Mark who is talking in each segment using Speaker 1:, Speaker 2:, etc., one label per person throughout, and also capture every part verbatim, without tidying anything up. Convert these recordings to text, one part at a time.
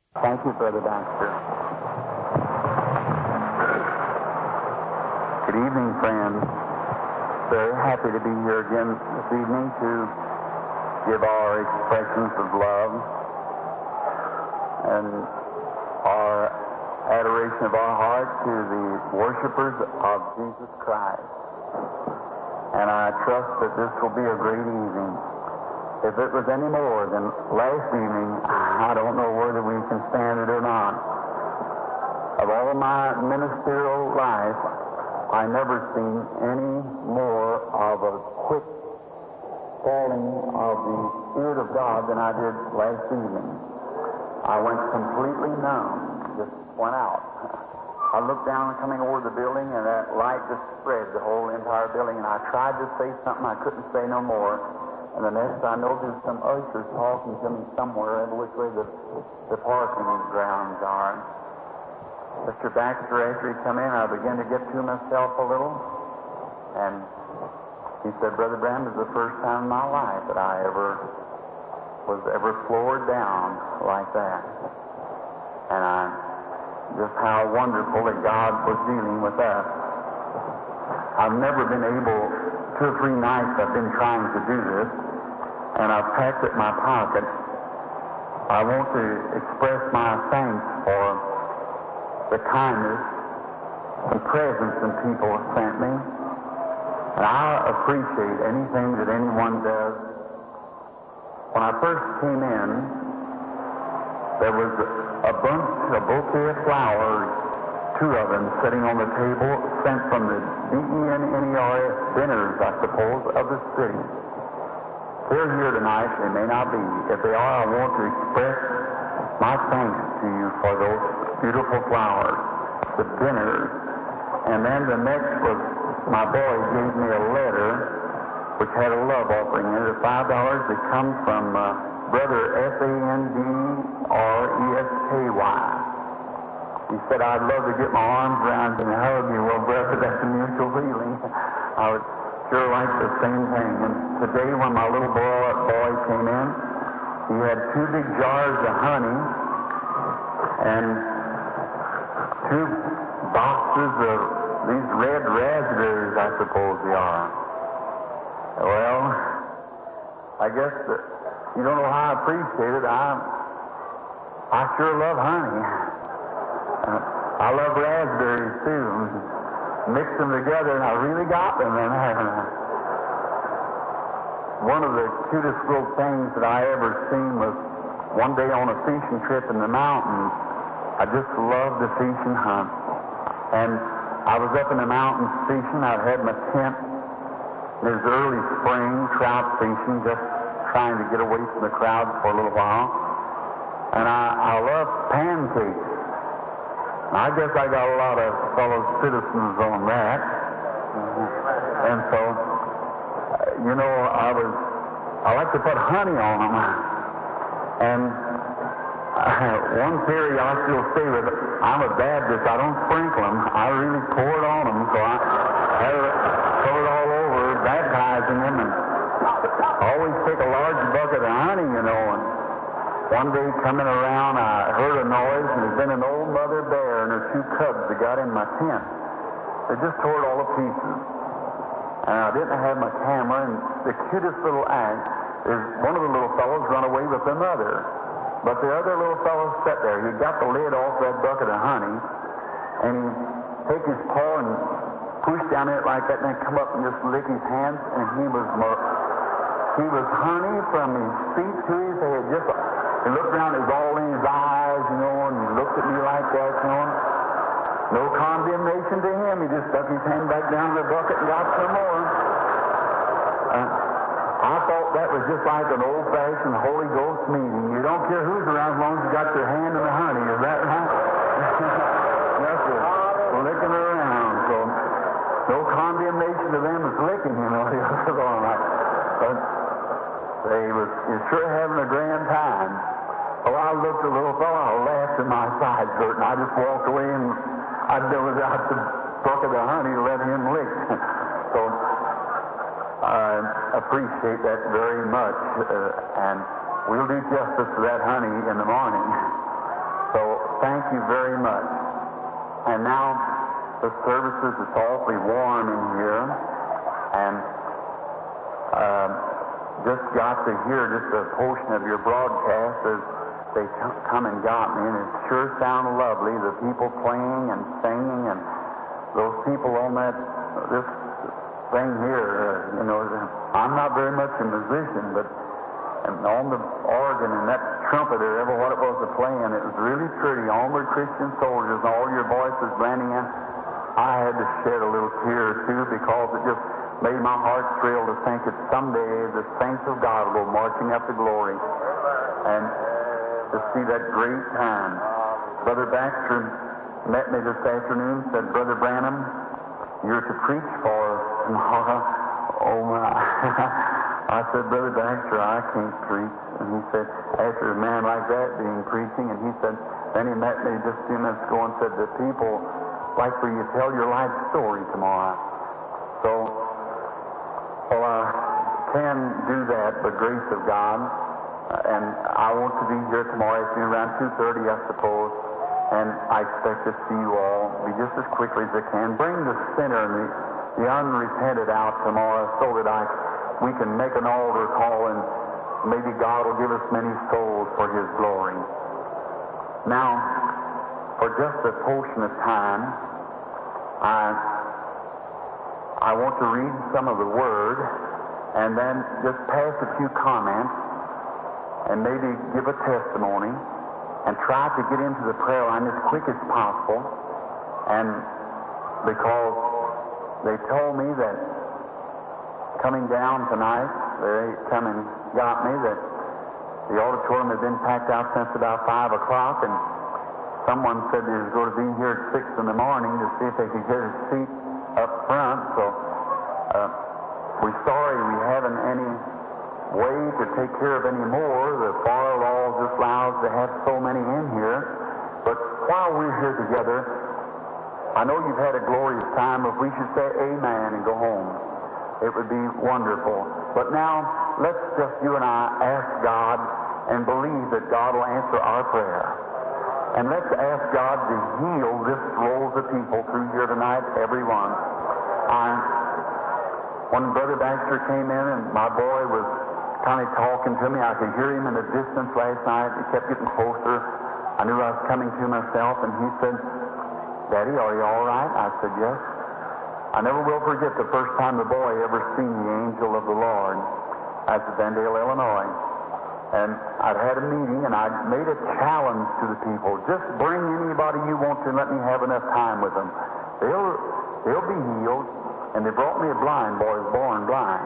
Speaker 1: Thank you, Brother Baxter. Good evening, friends. Very happy to be here again this evening to give our expressions of love and our adoration of our heart to the worshipers of Jesus Christ. And I trust that this will be a great evening. If it was any more than last evening, I don't know whether we can stand it or not. Of all my ministerial life, I never seen any more of a quick falling of the Spirit of God than I did last evening. I went completely numb, just went out. I looked down coming over the building, and that light just spread the whole entire building, and I tried to say something, I couldn't say no more. And the next I noticed some ushers talking to me somewhere in which way the, the parking grounds are. Mister Baxter, after he come in, I began to get to myself a little, and he said, Brother Branham, this is the first time in my life that I ever was ever floored down like that. And I, just how wonderful that God was dealing with us. I've never been able, two or three nights I've been trying to do this, and I've packed it in my pocket. I want to express my thanks for the kindness and presents that people have sent me. And I appreciate anything that anyone does. When I first came in, there was a bunch, a bouquet of flowers, two of them sitting on the table, sent from the D E N N E R S dinners, I suppose, of the city. They're here tonight. They may not be. If they are, I want to express my thanks to you for those beautiful flowers, the dinners. And then the next was, my boy gave me a letter which had a love offering in it, five dollars that comes from uh, Brother F A N D R E S K Y. He said, I'd love to get my arms around you and hug you. Well, brother, that's a mutual feeling. I would sure like the same thing. And today when my little boy, boy came in, he had two big jars of honey and two boxes of these red raspberries, I suppose they are. Well, I guess that you don't know how I appreciate it. I, I sure love honey. Uh, I love raspberries, too. Mix them together, and I really got them in there. One of the cutest little things that I ever seen was one day on a fishing trip in the mountains. I just loved to fish and hunt. And I was up in the mountains fishing. I had my tent. It was early spring, trout fishing, just trying to get away from the crowd for a little while. And I, I love pancakes. I guess I got a lot of fellow citizens on that. And so, uh, you know, I was, I like to put honey on them. And uh, one theory I still stay with, I'm a Baptist, I don't sprinkle them. I really pour it on them, so I have it covered all over, baptizing them, and I always take a large bucket of honey, you know. And one day coming around, I heard a noise, and there's been an old mother bear and her two cubs that got in my tent. They just tore it all to pieces. And I didn't have my camera, and the cutest little act is one of the little fellows run away with the mother. But the other little fellow sat there. He got the lid off that bucket of honey, and he take his paw and push down it like that, and then come up and just lick his hands, and he was more, he was honey from his feet to his head. Just he looked around, it was all in his eyes, you know, and he looked at me like that, you know. No condemnation to him. He just stuck his hand back down the bucket and got some more. Uh, I thought that was just like an old-fashioned Holy Ghost meeting. You don't care who's around as long as you got your hand in the honey. Is that right? That's it. Licking around. So no condemnation to them as licking, you know. But they was you're sure having a grand time. Well, I looked at the little fellow, I laughed and my sides hurt, and I just walked away and I dove out the bucket of honey to let him lick. So I appreciate that very much, uh, and we'll do justice to that honey in the morning. very much. And now the services, it's awfully warm in here, and uh, just got to hear just a portion of your broadcast as they c- come and got me, and it sure sounded lovely, the people playing and singing, and those people on that, this thing here, uh, you know, I'm not very much a musician, but and on the organ and that trumpet or whatever what it was to play, and it was really pretty. Onward Christian soldiers, and all your voices blending in. I had to shed a little tear or two because it just made my heart thrill to think that someday the saints of God will go marching up to glory, and to see that great time. Brother Baxter met me this afternoon, said, Brother Branham, you're to preach for us tomorrow. Oh my. I said, Brother Baxter, I can't preach. And he said, after a man like that being preaching, and he said, then he met me just a few minutes ago and said, the people like for you to tell your life story tomorrow. So, well, I can do that by grace of God. Uh, and I want to be here tomorrow afternoon around two thirty, I suppose. And I expect to see you all be just as quickly as I can. Bring the sinner and the, the unrepented out tomorrow so that I we can make an altar call, and maybe God will give us many souls for His glory. Now, for just a portion of time, I I want to read some of the Word, and then just pass a few comments, and maybe give a testimony, and try to get into the prayer line as quick as possible. And because they told me that coming down tonight, they come and got me that the auditorium had been packed out since about five o'clock, and someone said they was going to be here at six in the morning to see if they could get a seat up front. So uh, we're sorry we haven't any way to take care of any more. The FAR law just allows to have so many in here. But while we're here together, I know you've had a glorious time. If we should say amen and go home, it would be wonderful. But now, let's just, you and I, ask God and believe that God will answer our prayer. And let's ask God to heal this rolls of people through here tonight, everyone. I, when Brother Baxter came in and my boy was kind of talking to me, I could hear him in the distance last night. He kept getting closer. I knew I was coming to myself, and he said, Daddy, are you all right? I said, yes. I never will forget the first time the boy ever seen the angel of the Lord. That's at Vendale, Illinois. And I'd had a meeting, and I'd made a challenge to the people. Just bring anybody you want to, and let me have enough time with them. They'll, they'll be healed. And they brought me a blind boy, was born blind.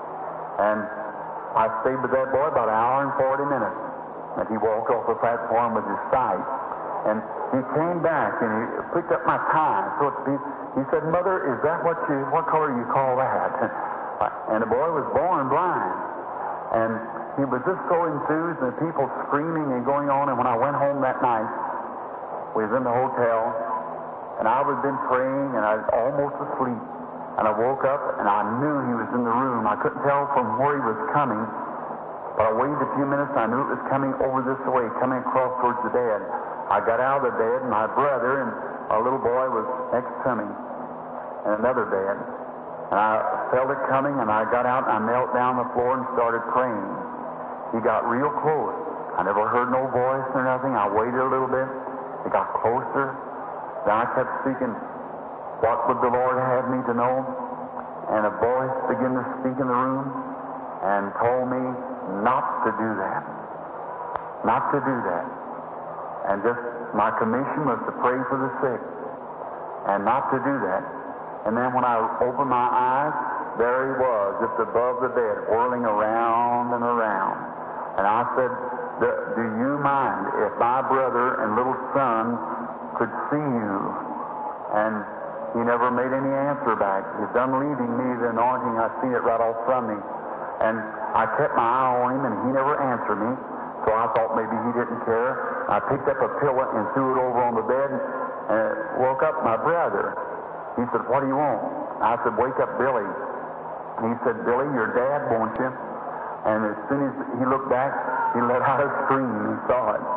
Speaker 1: And I stayed with that boy about an hour and forty minutes. And he walked off the platform with his sight. And he came back, and he picked up my tie. So it's, he said, Mother, is that what you, what color you call that? And the boy was born blind. And he was just so enthused, and the people screaming and going on. And when I went home that night, we was in the hotel, and I was been praying, and I was almost asleep. And I woke up, and I knew he was in the room. I couldn't tell from where he was coming, but I waited a few minutes, and I knew it was coming over this way, coming across towards the bed. I got out of the bed, and my brother and a little boy was next to me in another bed. And I felt it coming, and I got out, and I knelt down on the floor and started praying. He got real close. I never heard no voice or nothing. I waited a little bit. It got closer. Then I kept speaking, what would the Lord have me to know? And a voice began to speak in the room and told me not to do that. Not to do that. And just my commission was to pray for the sick and not to do that. And then when I opened my eyes, there he was, just above the bed, whirling around and around. And I said, do you mind if my brother and little son could see you? And he never made any answer back. He's done leaving me the anointing. I seen it right off from me. And I kept my eye on him, and he never answered me. So I thought maybe he didn't care. I picked up a pillow and threw it over on the bed and it woke up my brother. He said, what do you want? I said, wake up Billy. And he said, Billy, your dad wants you. And as soon as he looked back, he let out a scream. He saw it.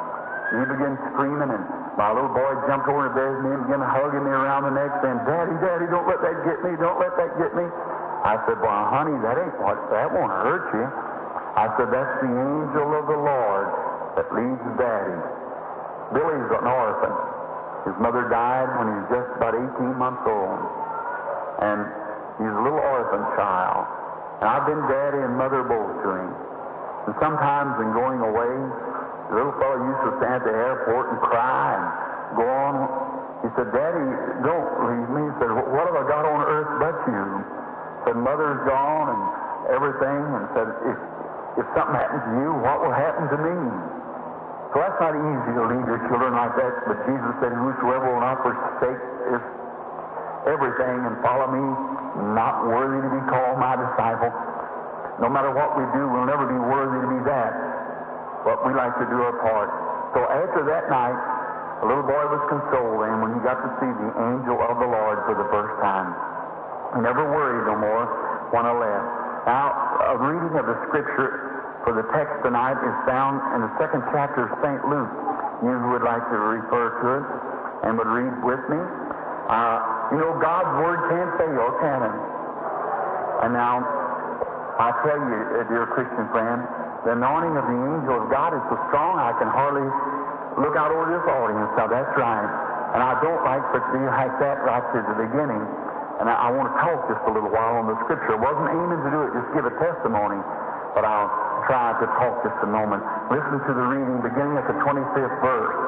Speaker 1: he began screaming, and my little boy jumped over to bed with me and began hugging me around the neck, saying, Daddy, Daddy, don't let that get me, don't let that get me. I said, well, honey, that ain't what, that won't hurt you. I said, that's the angel of the Lord that leads Daddy. Billy's an orphan. His mother died when he was just about eighteen months old. And he's a little orphan child. And I've been daddy and mother both to him. And sometimes in going away, the little fellow used to stand at the airport and cry and go on. He said, Daddy, don't leave me. He said, what have I got on earth but you? He said, Mother's gone and everything. And said, if, if something happens to you, what will happen to me? So that's not easy to leave your children like that. But Jesus said, whosoever will not forsake his everything and follow me, not worthy to be called my disciple. No matter what we do, we'll never be worthy to be that. But we like to do our part. So after that night, the little boy was consoled then when he got to see the angel of the Lord for the first time. He never worried no more when I left. Now, a reading of the scripture for the text tonight is found in the second chapter of Saint Luke. You who would like to refer to it and would read with me. Uh, you know, God's word can't fail, can it? And now, I tell you, uh, dear Christian friend, the anointing of the angel of God is so strong I can hardly look out over this audience. Now, that's right. And I don't like to be like that right to the beginning. And I, I want to talk just a little while on the scripture. I wasn't aiming to do it, just give a testimony. But I'll try to talk just a moment. Listen to the reading beginning at the twenty-fifth verse.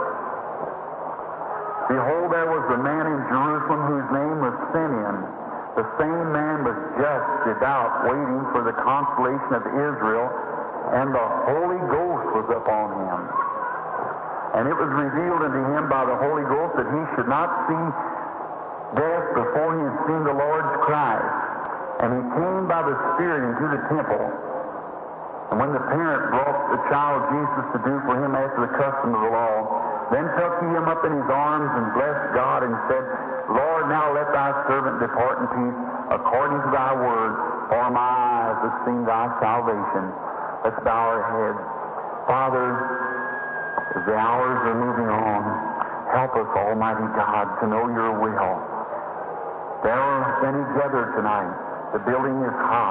Speaker 1: Behold, there was a man in Jerusalem whose name was Simeon. The same man was just, devout, waiting for the consolation of Israel, and the Holy Ghost was upon him. And it was revealed unto him by the Holy Ghost that he should not see death before he had seen the Lord's Christ. And he came by the Spirit into the temple. And when the parent brought the child Jesus to do for him after the custom of the law, then took he him up in his arms and blessed God and said, Lord, now let thy servant depart in peace according to thy word, for my eyes have seen thy salvation. Let's bow our heads. Father, as the hours are moving on, help us, Almighty God, to know your will. There are many gathered tonight. The building is hot.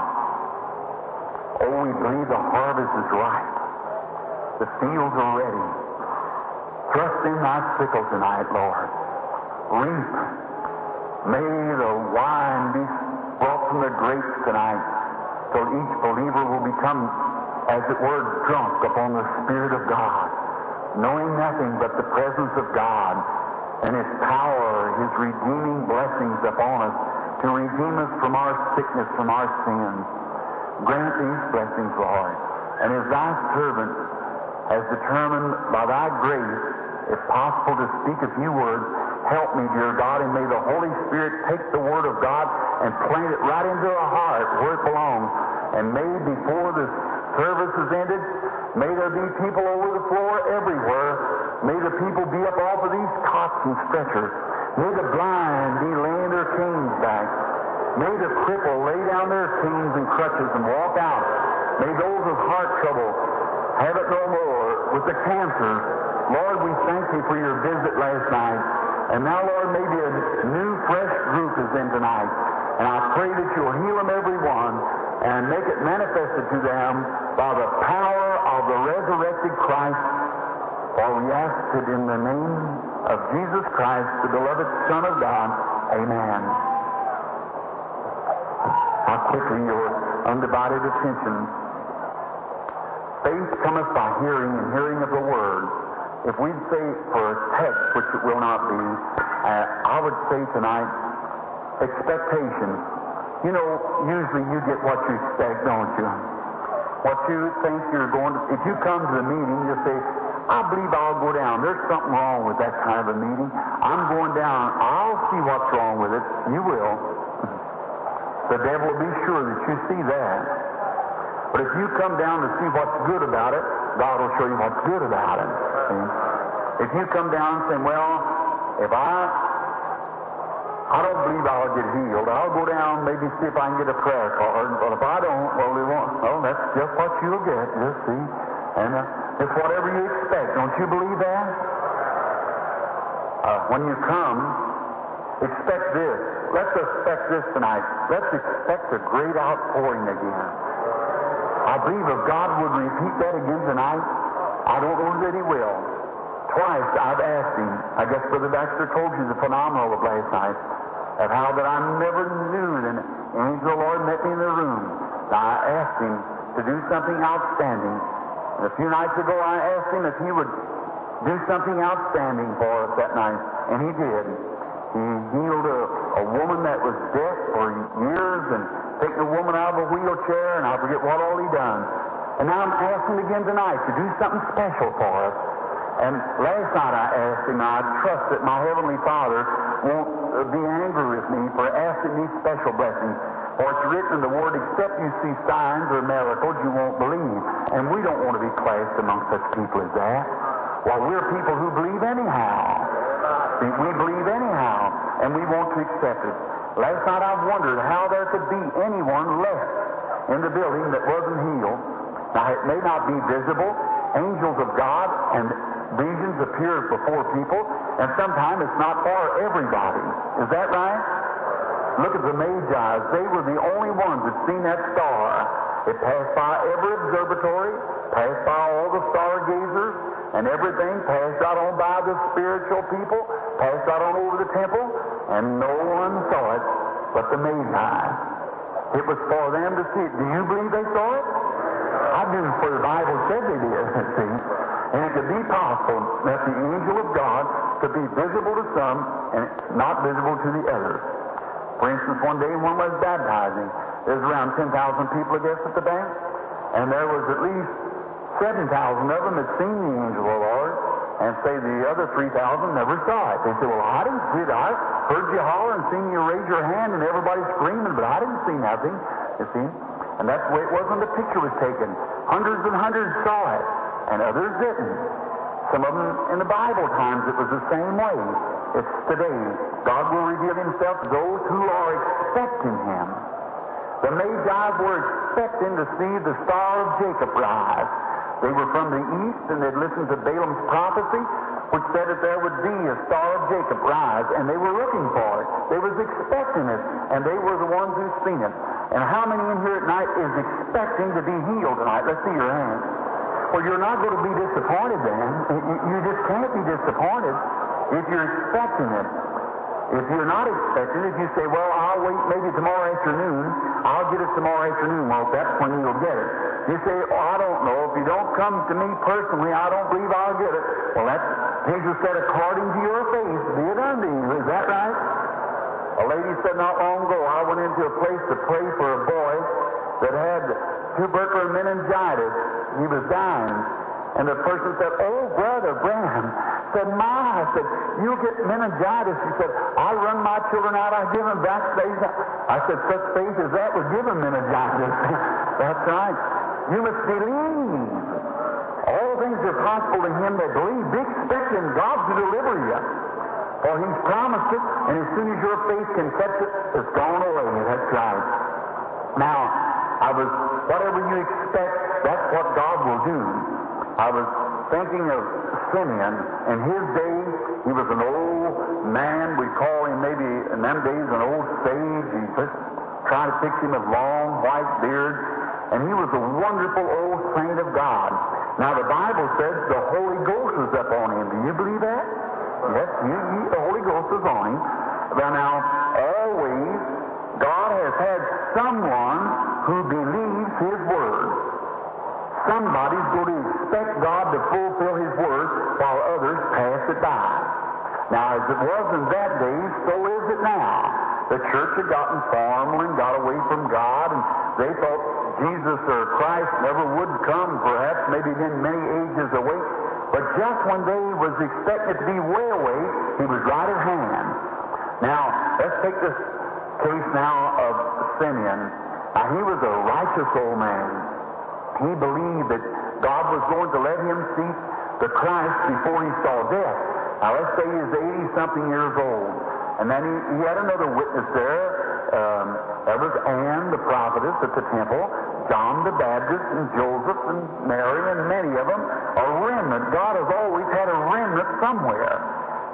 Speaker 1: Oh, we believe the harvest is ripe. The fields are ready. Thrust in thy sickle tonight, Lord. Reap. May the wine be brought from the grapes tonight, till each believer will become, as it were, drunk upon the Spirit of God, knowing nothing but the presence of God and His power, His redeeming blessings upon us to redeem us from our sickness, from our sins. Grant these blessings, Lord. And as thy servant has determined by thy grace, if possible, to speak a few words, help me, dear God, and may the Holy Spirit take the Word of God and plant it right into our heart where it belongs. And may before the service is ended, may there be people over the floor everywhere. May the people be up off of these cots and stretchers. May the blind be laying their canes back. May the cripple lay down their canes and crutches and walk out. May those with heart trouble have it no more. With the cancer, Lord, we thank you for your visit last night. And now, Lord, maybe a new, fresh group is in tonight. And I pray that you'll heal them, every one, and make it manifested to them by the power of the resurrected Christ. For we ask it in the name of Jesus Christ, the beloved Son of God. Amen. How quickly your undivided attention. Faith cometh by hearing, and hearing of the Word. If we'd say for a text, which it will not be, uh, I would say tonight, expectation. You know, usually you get what you expect, don't you? What you think you're going to... If you come to the meeting, you say, I believe I'll go down. There's something wrong with that kind of a meeting. I'm going down. I'll see what's wrong with it. You will. The devil will be sure that you see that. But if you come down to see what's good about it, God will show you what's good about it. See? If you come down and say, well, if I I don't believe I'll get healed, I'll go down, maybe see if I can get a prayer card. But if I don't, well, they won't. Well, that's just what you'll get. Just see. And uh, it's whatever you expect. Don't you believe that? when you come, expect this. Let's expect this tonight. Let's expect a great outpouring again. I believe if God would repeat that again tonight, I don't know that He will. Twice I've asked Him. I guess Brother Baxter told you the phenomenal of last night, of how that I never knew that an angel of the Lord met me in the room. I asked Him to do something outstanding. And a few nights ago I asked Him if He would do something outstanding for us that night, and He did. He healed a, a woman that was deaf for years and taken a woman out of a wheelchair, and I forget what all He done. And now I'm asking again tonight to do something special for us. And last night I asked Him, I trust that my Heavenly Father won't uh, be angry with me for asking these special blessings. For it's written in the Word, except you see signs or miracles, you won't believe. And we don't want to be classed among such people as that. Well, we're people who believe anyhow. We believe anyhow, and we want to accept it. Last night I've wondered how there could be anyone left in the building that wasn't healed. Now, it may not be visible. Angels of God and visions appear before people, and sometimes it's not for everybody. Is that right? Look at the Magi. They were the only ones that seen that star. It passed by every observatory, passed by all the stargazers, and everything passed out on by the spiritual people, passed out on over the temple, and no one saw it but the Magi. It was for them to see it. Do you believe they saw it? I do, for the Bible said they did, see. And it could be possible that the angel of God could be visible to some and not visible to the others. For instance, one day one was baptizing. There was around ten thousand people, I guess, at the bank, and there was at least seven thousand of them had seen the angel of the Lord, and say the other three thousand never saw it. They said, well, I didn't see it. I heard you holler and seen you raise your hand and everybody screaming, but I didn't see nothing, you see. And that's the way it was when the picture was taken. Hundreds and hundreds saw it, and others didn't. Some of them in the Bible times it was the same way. It's today. God will reveal Himself to those who are expecting Him. The Magi were expecting to see the star of Jacob rise. They were from the east, and they'd listened to Balaam's prophecy, which said that there would be a star of Jacob rise, and they were looking for it. They was expecting it, and they were the ones who seen it. And how many in here at night is expecting to be healed tonight? Let's see your hands. Well, you're not going to be disappointed then. You just can't be disappointed if you're expecting it. If you're not expecting it, if you say, well, I'll wait maybe tomorrow afternoon, I'll get it tomorrow afternoon. Well, that's when you'll get it. You say, oh, I don't know. If you don't come to me personally, I don't believe I'll get it. Well, that's, Jesus said, according to your faith, be it unto you. Is that right? A lady said not long ago, I went into a place to pray for a boy that had tubercular meningitis. He was dying. And the person said, oh, Brother Branham, said, my, I said, you get meningitis. He said, I run my children out, I give them vaccinations. I said, such faith as that would give them meningitis. That's right. You must believe. All things are possible to him that believe. Be expecting God to deliver you. For He's promised it, and as soon as your faith can catch it, it's gone away. That's right. Now, I was, whatever you expect, that's what God will do. I was thinking of Simeon. In his day, he was an old man. We call him maybe in them days an old sage. He just tried to fix him with long white beard. And he was a wonderful old saint of God. Now the Bible says the Holy Ghost was up on him. Do you believe that? Yes, you, you, the Holy Ghost was on him. But now, always, God has had someone who believes His Word. Somebody's going to expect God to fulfill His Word while others pass it by. Now, as it was in that day, so is it now. The church had gotten formal and got away from God, and they thought Jesus or Christ never would come, perhaps maybe been many ages away. But just when they was expected to be way away, He was right at hand. Now, let's take this case now of Simeon. Now, he was a righteous old man. He believed that God was going to let him see the Christ before he saw death. Now, let's say he's eighty-something years old. And then he, he had another witness there. Um, there was Anne, the prophetess at the temple, John the Baptist, and Joseph, and Mary, and many of them. A remnant. God has always had a remnant somewhere.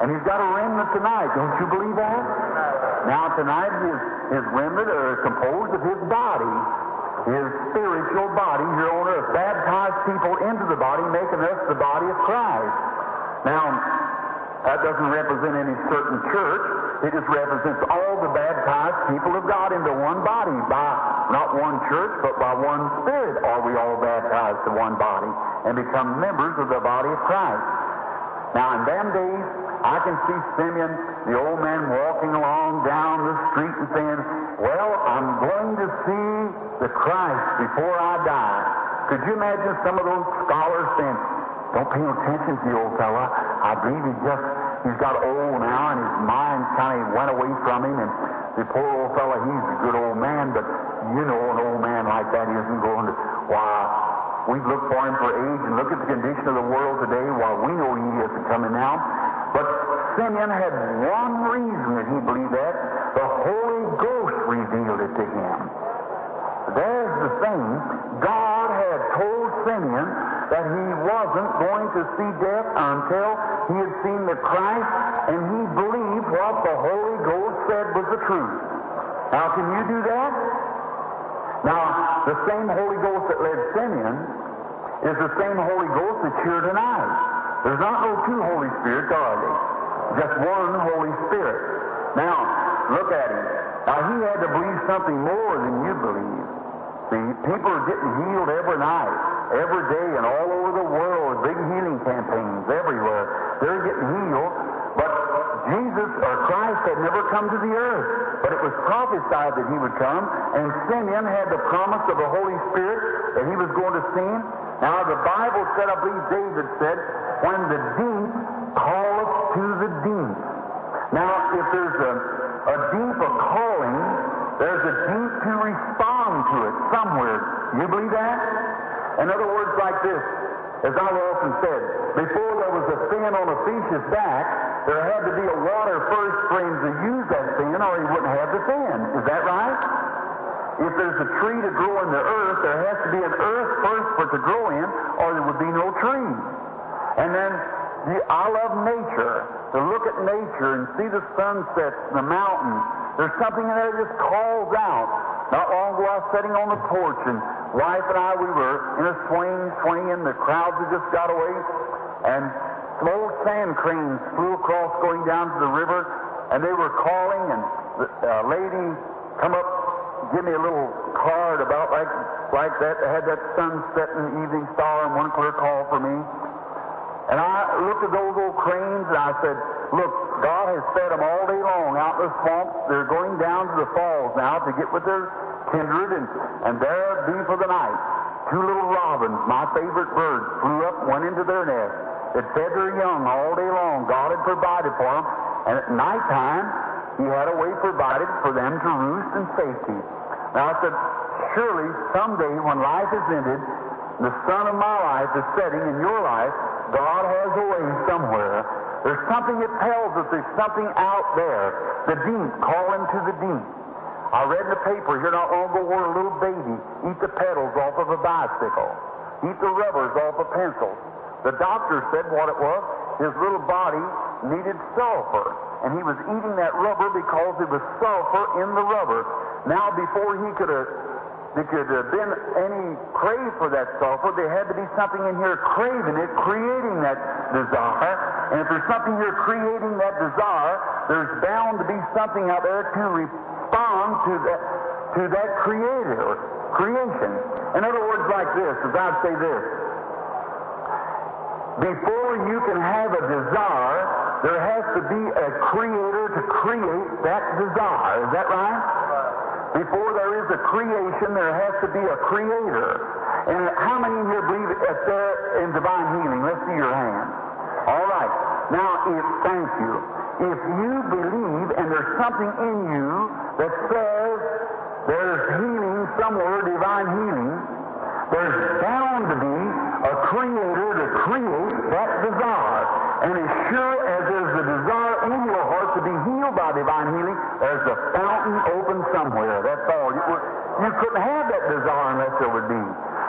Speaker 1: And he's got a remnant tonight. Don't you believe that? Now, tonight, his, his remnant are composed of his body, his spiritual body here on earth. Baptized people into the body, making us the body of Christ. Now, that doesn't represent any certain church. It just represents all the baptized people of God into one body. By not one church, but by one Spirit are we all baptized to one body and become members of the body of Christ. Now, in them days, I can see Simeon, the old man, walking along down the street and saying, well, I'm going to see the Christ before I die. Could you imagine some of those scholars saying, don't pay no attention to the old fella. I believe he just, he's got old now and his mind kind of went away from him. And the poor old fella, he's a good old man, but you know an old man like that isn't going to, why, we've looked for him for age and look at the condition of the world today. Why, we know he isn't coming now. But Simeon had one reason that he believed that. The Holy Ghost revealed it to him. There's the thing. God had told Simeon that he wasn't going to see death until he had seen the Christ, and he believed what the Holy Ghost said was the truth. Now, can you do that? Now, the same Holy Ghost that led Simeon is the same Holy Ghost that's here tonight. There's not no two Holy Spirits, are there? Just one Holy Spirit. Now, look at him. Now, he had to believe something more than you believe. See, people are getting healed every night, every day, and all over the world, big healing campaigns everywhere. They're getting healed, but Jesus or Christ had never come to the earth. But it was prophesied that he would come, and Simeon had the promise of the Holy Spirit that he was going to see him. Now, the Bible said, I believe David said, when the deep calleth to the deep. Now, if there's a, a deep a calling, there's a deep to respond to it somewhere. You believe that? In other words, like this, as I've often said, before there was a fin on a fish's back, there had to be a water first for him to use that fin, or he wouldn't have the fin. Is that right? If there's a tree to grow in the earth, there has to be an earth first for it to grow in, or there would be no tree. And then, the, I love nature. To look at nature and see the sunsets and the mountains. There's something in there that just calls out. Not long ago, I was sitting on the porch, and wife and I, we were in a swing, swinging. The crowds had just got away, and some old sand cranes flew across going down to the river, and they were calling, and the uh, lady come up, give me a little card about like like that. They had that sunset and evening star and one clear call for me. And I looked at those old cranes and I said, look, God has fed them all day long out in the swamps. They're going down to the falls now to get with their kindred, and, and there be for the night. Two little robins, my favorite birds, flew up and went into their nest. It fed their young all day long. God had provided for them. And at nighttime, he had a way provided for them to roost in safety. Now I said, surely someday when life is ended, the sun of my life is setting in your life, God has a way somewhere. There's something that tells us there's something out there. The deep calling to the deep. I read in the paper here not long ago where a little baby eat the pedals off of a bicycle, eat the rubbers off a pencil. The doctor said what it was, his little body needed sulfur, and he was eating that rubber because there was sulfur in the rubber. Now, before he could have there could have been any crave for that sulfur, there had to be something in here craving it, creating that desire. And if there's something here creating that desire, there's bound to be something out there to respond to that, to that creator, creation. In other words, like this, as I'd say this, before you can have a desire, there has to be a creator to create that desire. Is that right? Before there is a creation, there has to be a creator. And how many here believe that there in divine healing? Let's see your hand. All right. Now, if, thank you. If you believe and there's something in you that says there's healing somewhere, divine healing, there's bound to be a creator to create that desire. And as sure as there's a desire in your heart to be healed by divine healing, there's a fountain open somewhere. That's all. You, you couldn't have that desire unless there would be.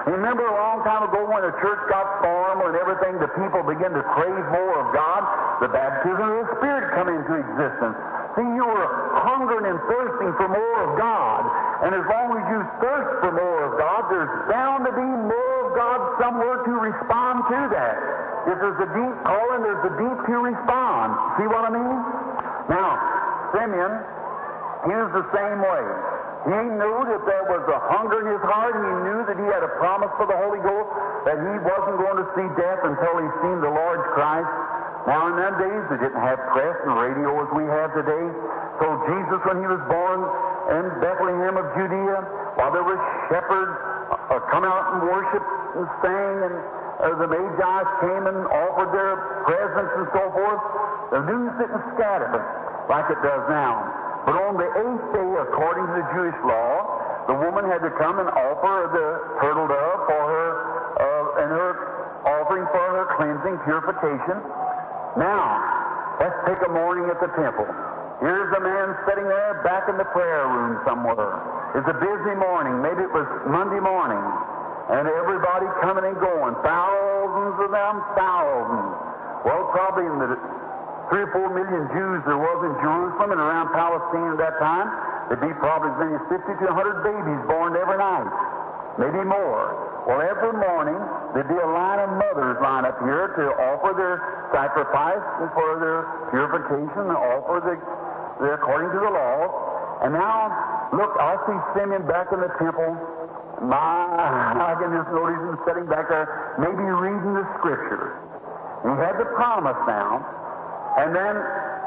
Speaker 1: Remember a long time ago when the church got formal and everything, the people began to crave more of God? The baptism of the Spirit come into existence. See, you were hungering and thirsting for more of God. And as long as you thirst for more of God, there's bound to be more of God somewhere to respond to that. If there's a deep calling, there's a deep to respond. See what I mean? Now, Simeon, he was the same way. He knew that there was a hunger in his heart. He knew that he had a promise for the Holy Ghost, that he wasn't going to see death until he seen the Lord Christ. Now, in them days, they didn't have press and radio as we have today. So Jesus, when he was born in Bethlehem of Judea, while there were shepherds uh, come out and worship and sang, and uh, the Magi came and offered their presents and so forth, the news didn't scatter like it does now. But on the eighth day, according to the Jewish law, the woman had to come and offer the turtle dove for her, uh, and her offering for her cleansing, purification. Now, let's take a morning at the temple. Here's a man sitting there back in the prayer room somewhere. It's a busy morning. Maybe it was Monday morning. And everybody coming and going. Thousands of them, thousands. Well, probably in the three or four million Jews there was in Jerusalem and around Palestine at that time, there'd be probably as many as fifty to a hundred babies born every night, maybe more. Well, every morning there'd be a line of mothers line up here to offer their sacrifice and for their purification and offer the, the according to the law. And now, look, I see Simeon back in the temple. My, I can just notice him sitting back there, maybe reading the Scriptures. He had the promise now. And then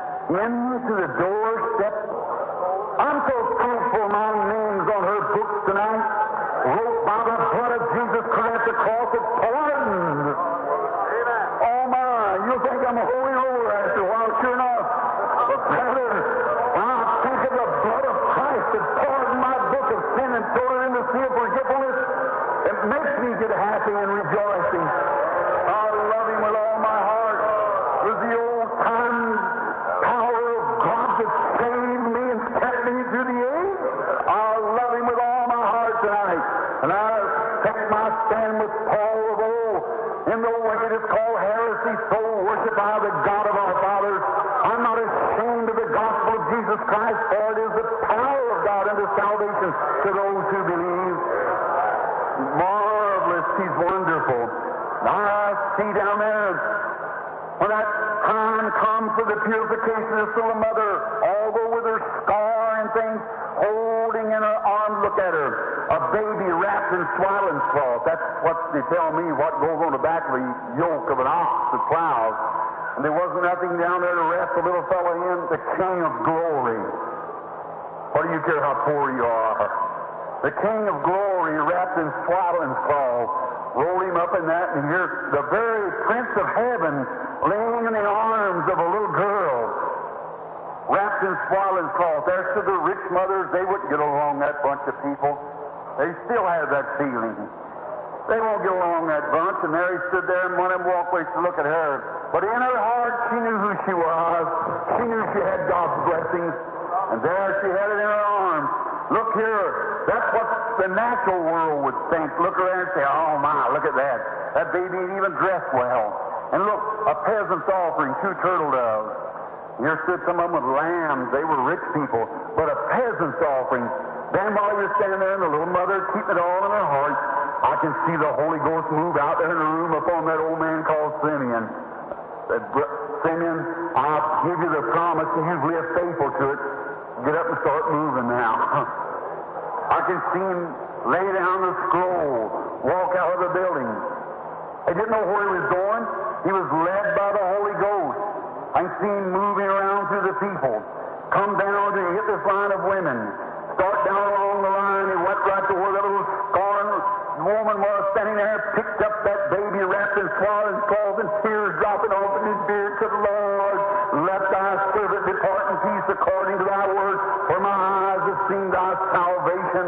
Speaker 1: into the doorstep, I'm so thankful my name's on her book tonight, wrote by the blood of Jesus Christ, the cross of pardon. Oh my, you'll think I'm a holy roller after a while, sure enough. But brother, when I think of the blood of Christ that pardoned my book of sin and thrown it in the sea of forgetfulness, it makes me get happy and rejoicing. I love him with all my heart. It was the old time power of God that saved me and kept me through the age. I love him with all my heart tonight. And I take my stand with Paul of old in the way that's called heresy, so worship I the God of our fathers. I'm not ashamed of the gospel of Jesus Christ, for it is the power of God unto salvation to those who believe. Marvelous, he's wonderful. I see down there, when that time comes for the purification of this little mother, although with her scar and things, holding in her arms, look at her, a baby wrapped in swaddling cloth. That's what they tell me, what goes on the back of the yoke of an ox that plows. And there wasn't nothing down there to wrap the little fellow in, the King of Glory. What do you care how poor you are? The King of Glory wrapped in swaddling cloth. Roll him up in that, and here's the very Prince of Heaven laying in the arms of a little girl, wrapped in swaddling cloth. There stood the rich mothers. They wouldn't get along, that bunch of people. They still have that feeling. They won't get along, that bunch. And Mary stood there, and one of them walkways to look at her. But in her heart, she knew who she was. She knew she had God's blessings. And there she had it in her arms. Look here. That's what the natural world would think. Look around and say, oh my, look at that. That baby ain't even dressed well. And look, a peasant's offering, two turtle doves. Here stood some of them with lambs. They were rich people. But a peasant's offering. Then while you're standing there and the little mother keeping it all in her heart, I can see the Holy Ghost move out there in the room upon that old man called Simeon. Said, Simeon, I'll give you the promise and you've lived faithful to it. Get up and start moving now. I can see him lay down the scroll, walk out of the building. I didn't know where he was going. He was led by the Holy Ghost. I can see him moving around through the people. Come down to hit this line of women. Start down along the line. He went right to where the little scorned woman was standing there, picked up that baby wrapped in swaddling cloth and tears dropping off in his beard to the Lord. Let thy servant depart in peace according to thy word, for my eyes have seen thy salvation.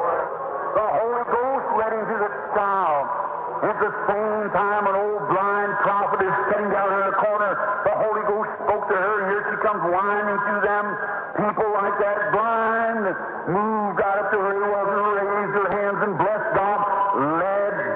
Speaker 1: The Holy Ghost led him to the child. At the same time, an old blind prophet is sitting down in the corner. The Holy Ghost spoke to her, and here she comes whining to them. People like that, blind, moved out up to her. He wasn't raised her hands and blessed God, led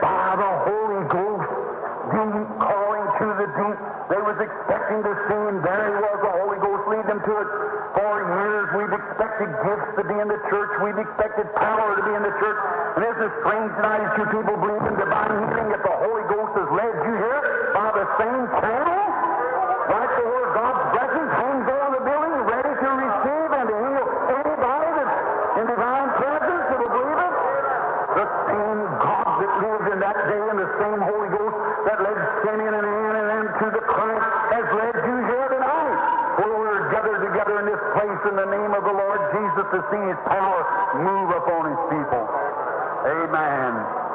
Speaker 1: expecting to see Him. There He was, the Holy Ghost lead them to it. For years we've expected gifts to be in the church. We've expected power to be in the church. And this is strange tonight as you people believe in divine healing that the Holy Ghost has led you here by the same channel. Right there, God's blessings hangs on the building, ready to receive and to heal anybody that's in divine presence that will believe it. The same God that lived in that day and the same Holy Ghost that led Simeon and Anna and them to the Christ has led you here tonight. For we're gathered together in this place in the name of the Lord Jesus to see His power move upon His people. Amen.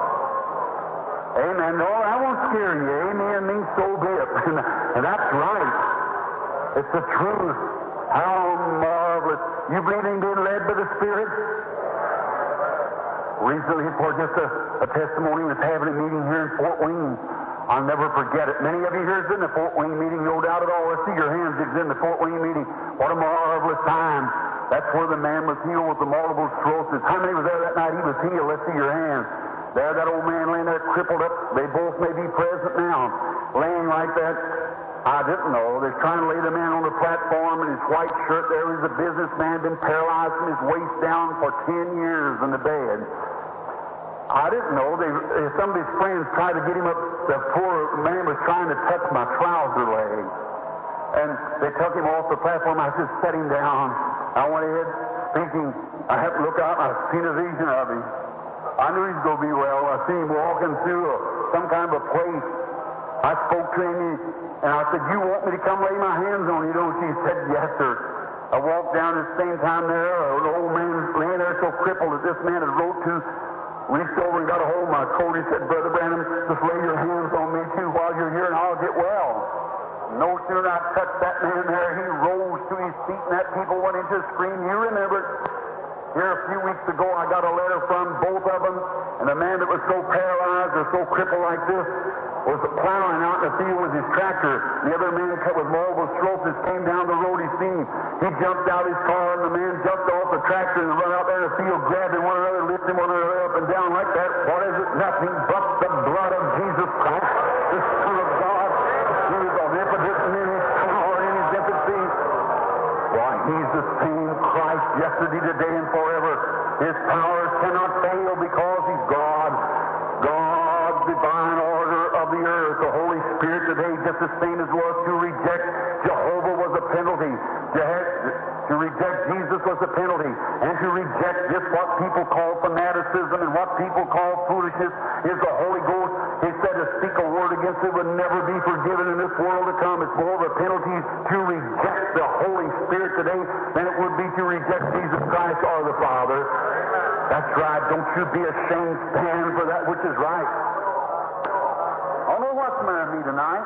Speaker 1: Amen. No, I won't scare you. Amen means so be it. And that's right. It's the truth. How marvelous. You believe in being led by the Spirit? Recently, for just a, a testimony, was having a meeting here in Fort Wayne. I'll never forget it. Many of you here is in the Fort Wayne meeting, no doubt at all. Let's see your hands if it's in the Fort Wayne meeting. What a marvelous time. That's where the man was healed with the multiple sclerosis. How many was there that night he was healed? Let's see your hands. There, that old man laying there crippled up. They both may be present now. Laying like that. I didn't know. They're trying to lay the man on the platform in his white shirt. There was a businessman, been paralyzed from his waist down for ten years in the bed. I didn't know. They, some of his friends tried to get him up. The poor man was trying to touch my trouser leg. And they took him off the platform. I just set him down. I went ahead thinking, I have to look out. I've seen a vision of him. I knew he was going to be well. I seen him walking through a, some kind of a place. I spoke to him, and I said, you want me to come lay my hands on you, don't you? He said, yes, sir. I walked down at the same time there. An old man laying there so crippled that this man had wrote to, reached over and got a hold of my coat. He said, Brother Branham, just lay your hands on me, too, while you're here, and I'll get well. No sooner I touched that man there, he rose to his feet, and that people went into a scream. You remember it. Here a few weeks ago, I got a letter from both of them, and the man that was so paralyzed or so crippled like this was plowing out in the field with his tractor. The other man cut with multiple sclerosis came down the road. He seen. He jumped out of his car, and the man jumped off the tractor and run out there in the field, grabbing one another, lifting one another up and down like that. What is it? Nothing but the blood of Jesus Christ, the Son of God. He is omnipotent in His power and in His infancy. Why, He's the same Christ yesterday, today, and forever. His powers cannot fail because He's God. God's divine order of the earth. The Holy Spirit today, just the same as was to reject Jehovah was a penalty. To, to reject Jesus was a penalty. And to reject just what people call fanaticism and what people call foolishness is the Holy Ghost. He said to speak a word against it would never be forgiven in this world to come. It's more of a penalty to reject the Holy Spirit today than it would be to reject Jesus Christ or the Father. That's right. Don't you be ashamed. Stand for that which is right. I don't know what's the matter with me tonight.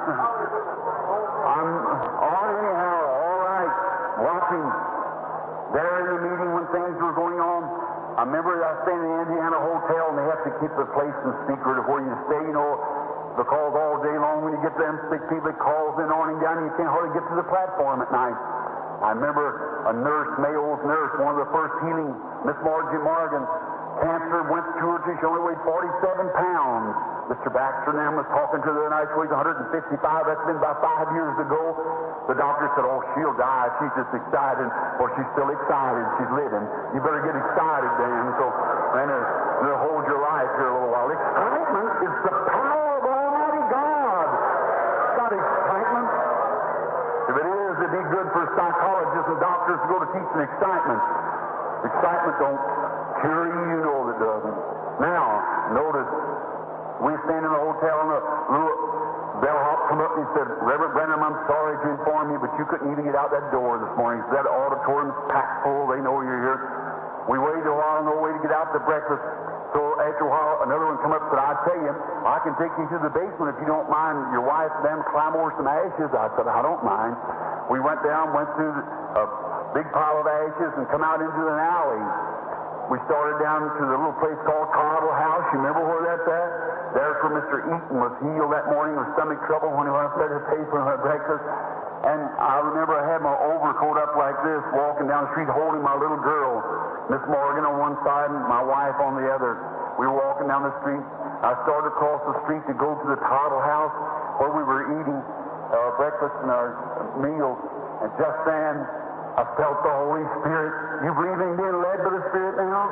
Speaker 1: I'm on anyhow, all right, watching there in the meeting when things were going on. I remember I stayed in the Indiana Hotel, and they have to keep the place in secret of where you stay, you know, because all day long when you get them sick people, it calls in on and down, and you can't hardly get to the platform at night. I remember a nurse, Mayo's nurse, one of the first healing, Miss Margie Morgan, cancer, went to her, she only weighed forty-seven pounds. Mister Baxter and them was talking to her the night, she weighs one hundred fifty-five. That's been about five years ago. The doctor said, oh, she'll die. She's just excited. Or she's still excited. She's living. You better get excited, Dan. So then uh, it'll hold your life here a little while. Excitement is the power of Almighty God. It's not excitement. If it is, it'd be good for psychologists and doctors to go to teach an excitement. Excitement don't cure you, you know that doesn't. Now, notice, we stand in the hotel and a little bellhop come up and he said, Reverend Branham, I'm sorry to inform you, but you couldn't even get out that door this morning. That auditorium's packed full. They know you're here. We waited a while, no way to get out to breakfast. So after a while, another one come up and said, I tell you, I can take you to the basement if you don't mind. Your wife and them climb over some ashes. I said, I don't mind. We went down, went through a big pile of ashes and come out into an alley. We started down to the little place called Cottle House. You remember where that's at? There's where Mister Eaton was healed that morning with stomach trouble when he went up there to pay for her breakfast. And I remember I had my overcoat up like this, walking down the street holding my little girl, Miss Morgan on one side and my wife on the other. We were walking down the street. I started across the street to go to the Cottle House where we were eating. Uh, our breakfast and our meals. And just then, I felt the Holy Spirit. You believe in being led by the Spirit now?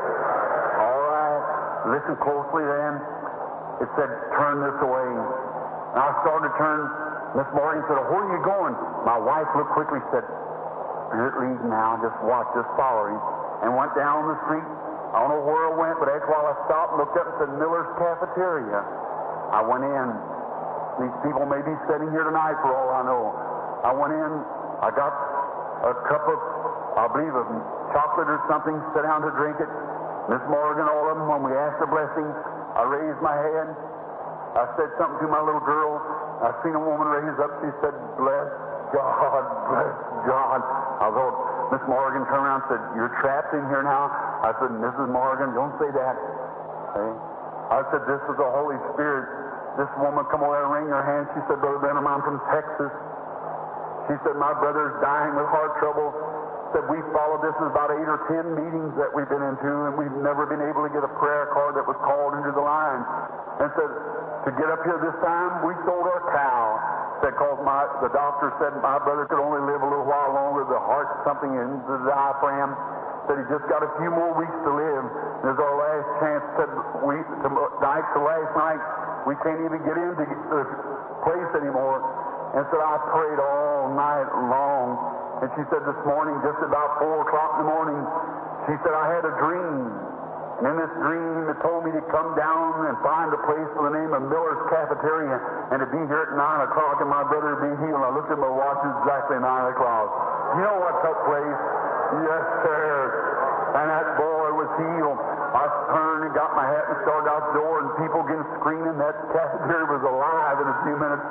Speaker 1: All right. Listen closely then. It said, turn this away. And I started to turn. Miss Morgan said, where are you going? My wife looked quickly and said, Spirit lead now. Just watch, just follow him. And went down the street. I don't know where I went, but after a while I stopped and looked up and said, Miller's Cafeteria. I went in. These people may be sitting here tonight for all I know. I went in. I got a cup of, I believe, of chocolate or something, sat down to drink it. Miss Morgan, all of them, when we asked the blessing, I raised my hand. I said something to my little girl. I seen a woman raise up. She said, bless God, bless God. I thought, Miss Morgan turned around and said, you're trapped in here now. I said, Missus Morgan, don't say that. Hey? I said, this is the Holy Spirit. This woman come over and wring her hand. She said, Brother Branham, I'm from Texas. She said, my brother's dying with heart trouble. Said, we followed this is about eight or ten meetings that we've been into, and we've never been able to get a prayer card that was called into the line. And said, to get up here this time, we sold our cow. Said, because my, the doctor said my brother could only live a little while longer. The heart's something in the diaphragm. Said he just got a few more weeks to live. This is our last chance. Said, we, tonight to last night, we can't even get into the place anymore. And said, I prayed all night long. And she said, this morning, just about four o'clock in the morning, she said, I had a dream. And in this dream, it told me to come down and find a place for the name of Miller's Cafeteria and to be here at nine o'clock and my brother would be healed. I looked at my watch, it was exactly nine o'clock. You know what took place? Yes, sir. And that boy was healed. I turned and got my hat and started out the door, and people began screaming. That cafeteria was alive in a few minutes.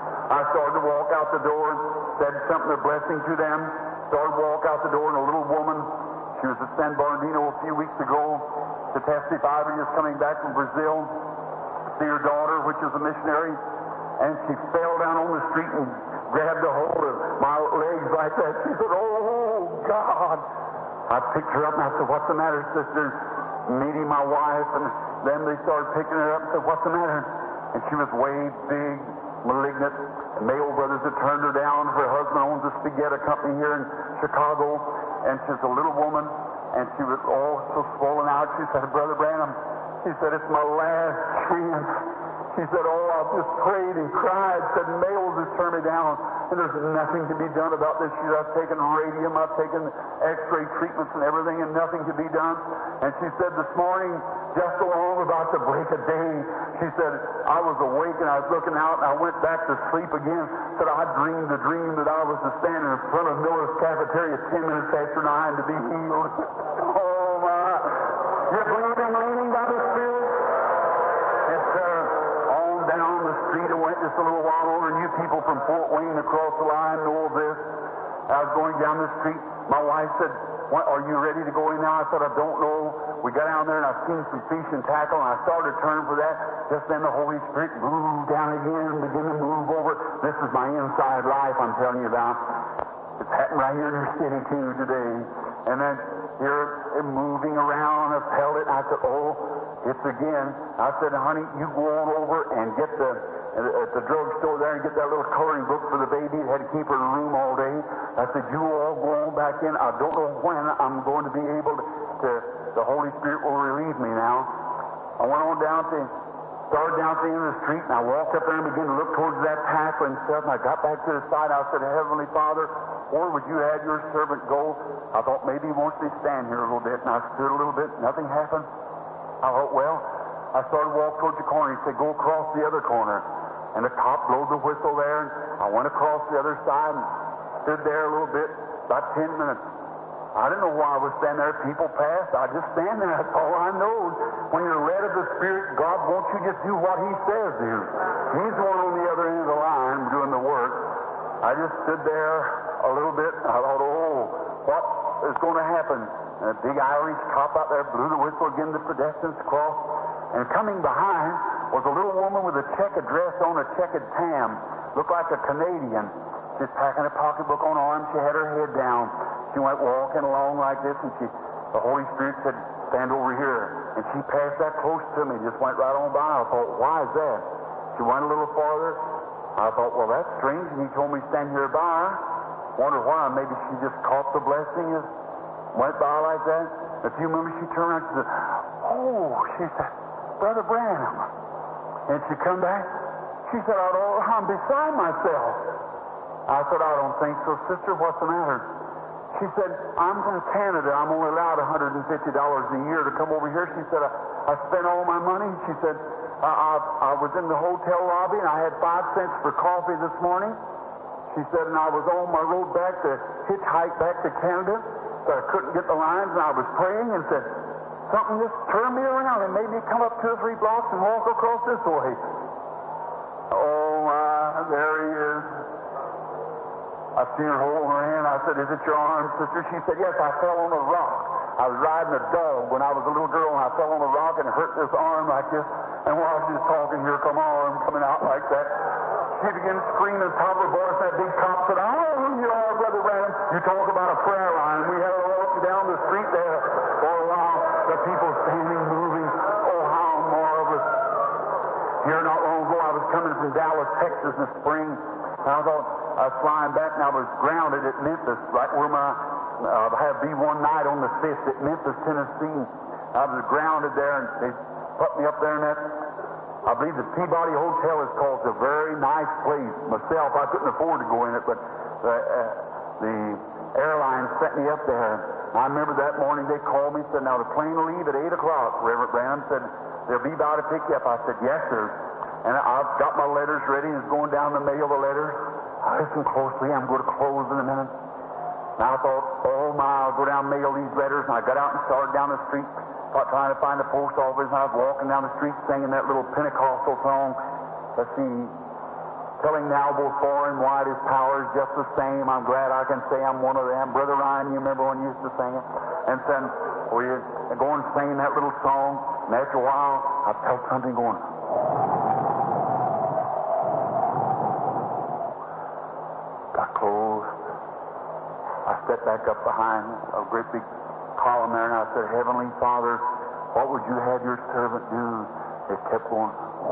Speaker 1: I started to walk out the door, said something of blessing to them, started to walk out the door, and a little woman, she was at San Bernardino a few weeks ago to testify, but just coming back from Brazil to see her daughter, which is a missionary, and she fell down on the street and grabbed a hold of my legs like that. She said, oh, God. I picked her up and I said, what's the matter, sister? Meeting my wife, and then they started picking her up and said, what's the matter? And she was way big, malignant. Mayo Brothers had turned her down. Her husband owns a spaghetti company here in Chicago, and she's a little woman, and she was all so swollen out. She said, Brother Branham, she said, it's my last chance. She said, oh, I've just prayed and cried. Said, Mayo has turned me down, and there's nothing to be done about this. She said, I've taken radium, I've taken x-ray treatments and everything, and nothing to be done. And she said, this morning, just along about the break of day, she said, I was awake and I was looking out, and I went back to sleep again. Said, I dreamed a dream that I was to stand in front of Miller's Cafeteria ten minutes after nine to be healed. Oh, my. You believe in leaning by the Spirit? Yes, sir. On down the street, I went just a little while over, and you people from Fort Wayne across the line know of this. I was going down the street. My wife said, what, are you ready to go in now? I said, I don't know. We got down there, and I've seen some fish and tackle, and I started to turn for that. Just then the Holy Spirit moved down again, began to move over. This is my inside life I'm telling you about. It's happened right here in your city, too, today. And then here, it moving around, I felt it. I said, oh, it's again. I said, honey, you go on over and get the, at the drugstore there and get that little coloring book for the baby. Had to keep her in the room all day. I said, you all go on back in. I don't know when I'm going to be able to, to the Holy Spirit will relieve me now. I went on down to, started down at the end of the street, and I walked up there and began to look towards that tackle and stuff, and I got back to the side. I said, Heavenly Father, where would you have your servant go? I thought maybe he wants me to stand here a little bit, and I stood a little bit. Nothing happened. I thought, well, I started to walk towards the corner. He said, go across the other corner. And the cop blew the whistle there, and I went across the other side and stood there a little bit, about ten minutes. I didn't know why I was standing there. People passed. I just stand there. That's all I know. When you're led of the Spirit, God wants you just do what He says do. He's the one on the other end of the line doing the work. I just stood there a little bit. I thought, oh, what is going to happen? And a big Irish cop out there blew the whistle again. The pedestrians crossed. And coming behind was a little woman with a checkered dress on, a checkered tam. Looked like a Canadian. She's packing a pocketbook on her arm. She had her head down. She went walking along like this, and she, the Holy Spirit said, stand over here. And she passed that close to me, just went right on by. I thought, why is that? She went a little farther. I thought, well, that's strange, and he told me to stand here by. Wonder why. Maybe she just caught the blessing and went by like that. A few moments she turned around and she said, oh, she said, Brother Branham. And she come back. She said, oh, I'm beside myself. I said, I don't think so, sister. What's the matter? She said, I'm from Canada. I'm only allowed one hundred fifty dollars a year to come over here. She said, I, I spent all my money. She said, I, I, I was in the hotel lobby and I had five cents for coffee this morning. She said, and I was on my road back to hitchhike back to Canada, but I couldn't get the lines, and I was praying and said, something just turned me around and made me come up two or three blocks and walk across this way. Oh, my, there he is. I seen her holding her hand. I said, is it your arm, sister? She said, yes, I fell on a rock. I was riding a dog when I was a little girl, and I fell on a rock and hurt this arm like this. And while she was talking, here come my arm coming out like that. She began screaming top of her voice. That big cop said, I know who you are, Brother Branham. You talk about a prayer line. We had it all up and down the street there for a while. The people standing, moving. Oh, how marvelous. Here not long ago, I was coming from Dallas, Texas in the spring. And I thought I was flying back, and I was grounded at Memphis, right where my uh, I had to be one night on the fifth at Memphis, Tennessee. I was grounded there, and they put me up there in that. I believe the Peabody Hotel is called. It's a very nice place. Myself, I couldn't afford to go in it, but the, uh, the airline sent me up there. I remember that morning they called me and said, now the plane will leave at eight o'clock. Reverend Branham said, they'll be by to pick you up. I said, yes, sir. And I've got my letters ready and it's going down to mail the letters. I listened closely. I'm going to close in a minute. And I thought, oh my, I'll go down and mail these letters. And I got out and started down the street trying to find the post office. And I was walking down the street singing that little Pentecostal song. Let's see. Telling now both far and wide his power is just the same. I'm glad I can say I'm one of them. Brother Ryan, you remember when you used to sing it? And then we were going singing that little song. And after a while, I felt something going. Got close. I stepped back up behind a great big column there, and I said, Heavenly Father, what would you have your servant do? It kept going.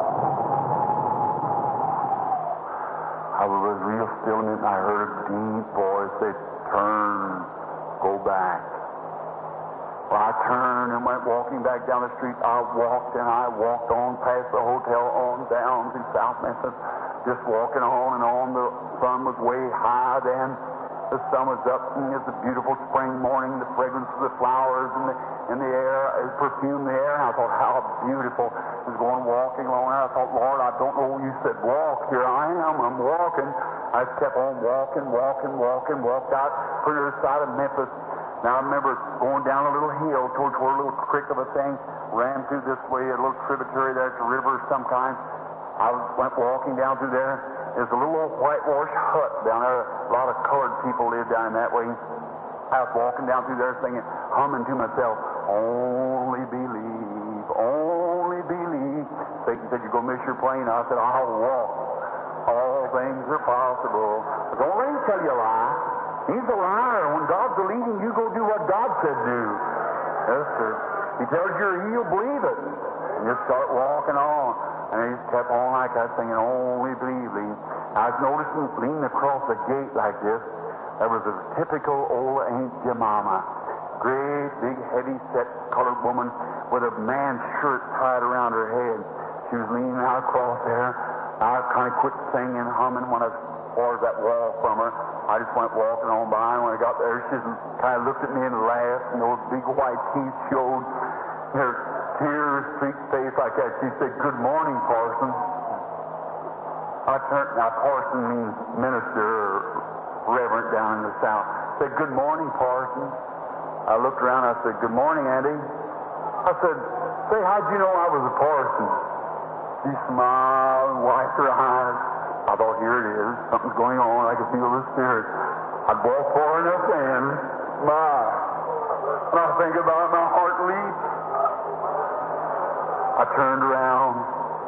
Speaker 1: I was real still in it, and I heard a deep voice say, turn, go back. Well, I turned and went walking back down the street. I walked and I walked on past the hotel, on down to South Memphis, just walking on and on. The sun was way high then. The sun was up, and it's a beautiful spring morning. The fragrance of the flowers in the, in the air, it perfumed the air. And I thought, how beautiful. I was going walking along there. I thought, Lord, I don't know. You said walk. Here I am. I'm walking. I kept on walking, walking, walking, walked out to the other side of Memphis. Now, I remember going down a little hill towards where a little creek of a thing ran through this way, a little tributary there. It's a river of some kind. I went walking down through there. There's a little old whitewashed hut down there. A lot of colored people live down in that way. I was walking down through there singing, humming to myself, only believe, only believe. Satan said, you're going to miss your plane. I said, I'll walk. All things are possible. But don't let him tell you a lie. He's a liar. When God's leading you, go do what God said do. Yes, sir. He tells you he'll believe it. And just start walking on. And he just kept on like that, singing, only believe, believe. I was noticing, leaning across the gate like this, there was a typical old Aunt Jemima. Great, big, heavy-set colored woman with a man's shirt tied around her head. She was leaning out across there. I kind of quit singing, humming when I, as far as that wall from her. I just went walking on by, and when I got there, she kind of looked at me and laughed, and those big white teeth showed. Her tears streaked face like that. She said, good morning, Parson. I turned, now Parson means minister or reverend down in the South. I said, good morning, Parson. I looked around, I said, good morning, Auntie. I said, say, how'd you know I was a parson? She smiled and wiped her eyes. I thought, here it is. Something's going on. I could feel the Spirit. I'd walk far enough in. My. When I think about it, my heart leaped. I turned around.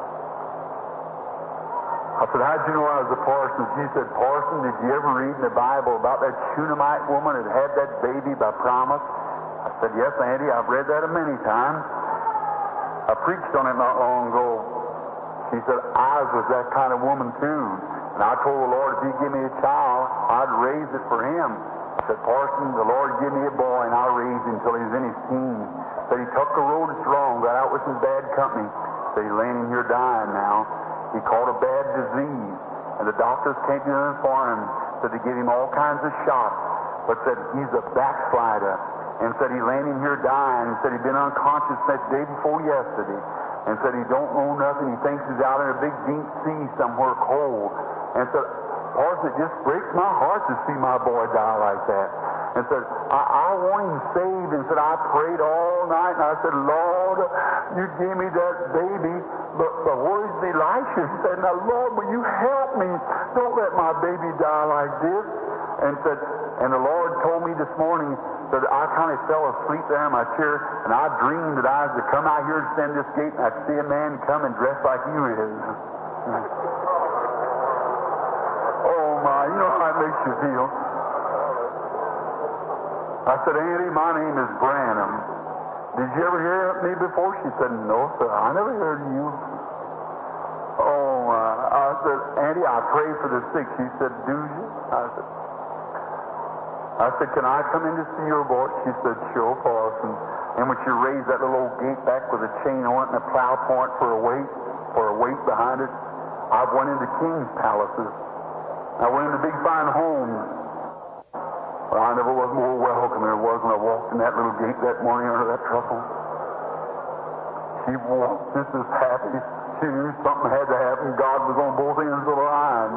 Speaker 1: I said, how'd you know I was a parson? She said, Parson, did you ever read in the Bible about that Shunammite woman that had that baby by promise? I said, yes, Auntie, I've read that a many times. I preached on it not long ago. She said, I was that kind of woman, too. And I told the Lord, if He'd give me a child, I'd raise it for Him. I said, Parson, the Lord give me a boy, and I'll raise him until he's in his teens. Said he took the road that's wrong, got out with some bad company. Said he's laying in here dying now. He caught a bad disease, and the doctors can't do nothing for him. Said they give him all kinds of shots, but said he's a backslider. And said he's laying in here dying. Said he'd been unconscious that day before yesterday. And said he don't know nothing. He thinks he's out in a big deep sea somewhere cold. And said, Parson, it just breaks my heart to see my boy die like that. And said, I, I want him saved. And said, I prayed all night. And I said, Lord, you gave me that baby. But, but where's Elisha? He said, now, Lord, will you help me? Don't let my baby die like this. And said, and the Lord told me this morning that I kind of fell asleep there in my chair, and I dreamed that I was to come out here and stand this gate, and I'd see a man come and dress like you is. Oh, my, you know how it makes you feel. I said, Auntie, my name is Branham. Did you ever hear me before? She said, no, sir, I never heard of you. Oh, my. I said, Auntie, I pray for the sick. She said, do you? I said, I said, can I come in to see your boy? She said, sure, Parson. And when she raised that little old gate back with a chain on it and a plow point for a weight, for a weight behind it, I went into king's palaces. I went into big fine homes. Well, I never was more welcome than I was when I walked in that little gate that morning under that truffle. She walked just as happy. She knew something had to happen. God was on both ends of the line.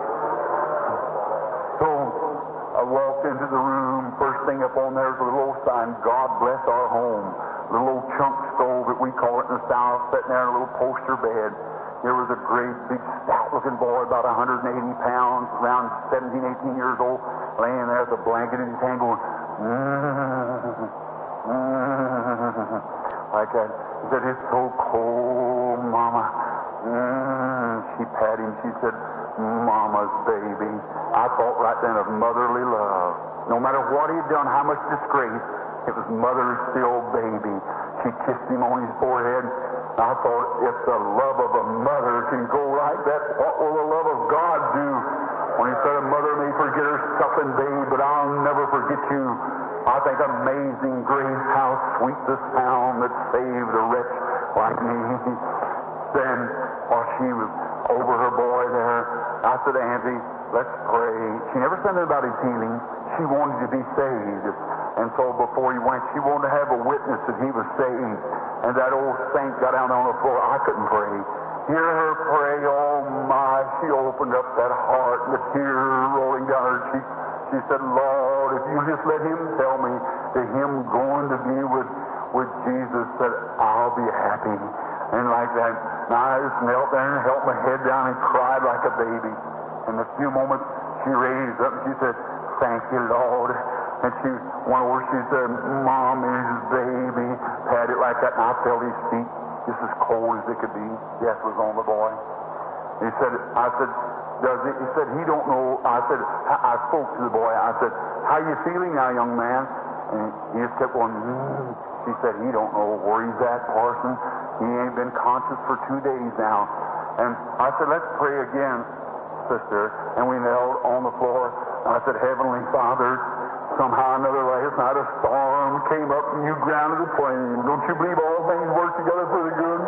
Speaker 1: So I walked into the room. First thing up on there is a little old sign, God bless our home. A little old chunk stove that we call it in the South, sitting there in a little poster bed. There was a great, big, stout-looking boy, about one hundred eighty pounds, around seventeen, eighteen years old, laying there with a blanket in his hand going, mm-hmm, mm-hmm, like that. He said, it's so cold, Mama. Mm-hmm. She patted him. She said, Mama's baby. I thought right then of motherly love. No matter what he'd done, how much disgrace, it was mother's still baby. She kissed him on his forehead. I thought, if the love of a mother can go like that, what will the love of God do? When he said, a mother may forget her suckling babe, but I'll never forget you. I think amazing grace, how sweet the sound that saved a wretch like me. Then, while she was over her boy there, I said, Auntie, let's pray. She never said anything about his healing. She wanted to be saved. And so before he went, she wanted to have a witness that he was saved. And that old saint got down on the floor. I couldn't pray. Hear her pray. Oh, my. She opened up that heart and the tears rolling down her cheek. She said, Lord, if you just let him tell me that him going to be with, with Jesus, that I'll be happy. And like that, and I just knelt there and held my head down and cried like a baby. In a few moments, she raised up and she said, thank you, Lord. And she went over, she said, Mommy's baby. Patted it like that, and I felt his feet just as cold as they could be. Death was on the boy. He said, I said, does he? He said, he don't know. I said, I spoke to the boy. I said, how you feeling now, young man? And he just kept going, mm. She said, he don't know where he's at, Parson. He ain't been conscious for two days now. And I said, let's pray again, sister. And we knelt on the floor. And I said, Heavenly Father, somehow or another last night a storm came up and you grounded the plane. Don't you believe all things work together for the good?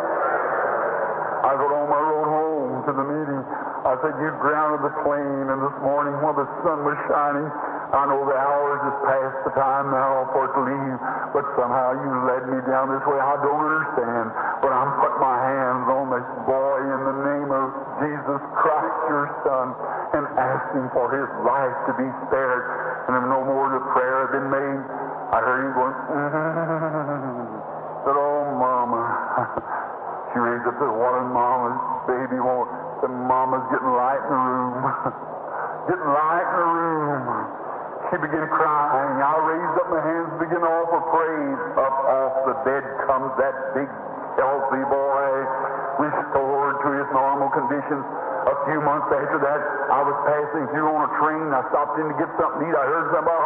Speaker 1: I got on my road home to the meeting. I said, you grounded the plane, and this morning while the sun was shining, I know the hours is past the time now for it to leave, but somehow you led me down this way. I don't understand, but I'm putting my hands on this boy in the name of Jesus Christ, your Son, and asking for his life to be spared. And if no more of the prayer had been made, I heard him going, mm-hmm. Said, oh, Mama. She raised up the water, and Mama's baby won't. The Mama's getting light in the room. Getting light in the room. She began crying. I raised up my hands and began to offer praise. Up off the bed comes that big, healthy boy, restored to his normal conditions. A few months after that, I was passing through on a train. I stopped in to get something to eat. I heard somebody holler,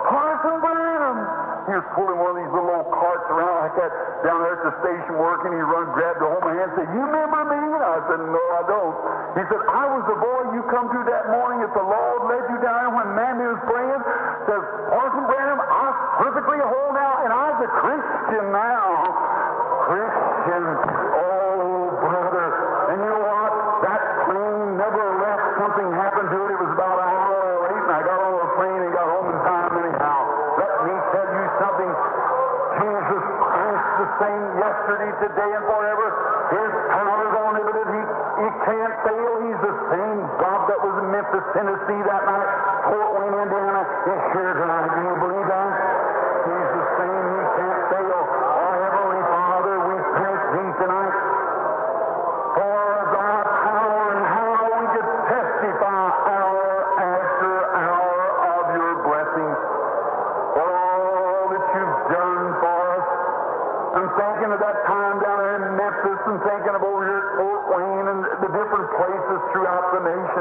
Speaker 1: Parson Branham. He was pulling one of these little old carts around like that down there at the station working. He run, grabbed the hold of my hand and said, "You remember me?" And I said, "No, I don't." He said, "I was the boy you come to that morning at the Lord led you down there when Mammy was praying." Says, "Parson Branham, I'm perfectly whole now, and I'm a Christian now." Christian. Oh, brother. And you know what? That plane never left. Something happened to it. It was about an hour late, and I got on the plane and got home in time anyhow. Let me tell you something. Jesus Christ the same yesterday, today, and forever. His power is unlimited. He, he can't fail. He's the same God that was in Memphis, Tennessee that night, Fort Wayne, Indiana. He's here tonight. Do you believe that? He's the same. He can't fail. Our Heavenly Father, we thank Thee tonight for Thy power and how we could testify hour after hour of Your blessings, for all that You've done for us. I'm thinking of that time down there in Memphis and thinking of over here at Fort Wayne and the different places throughout the nation.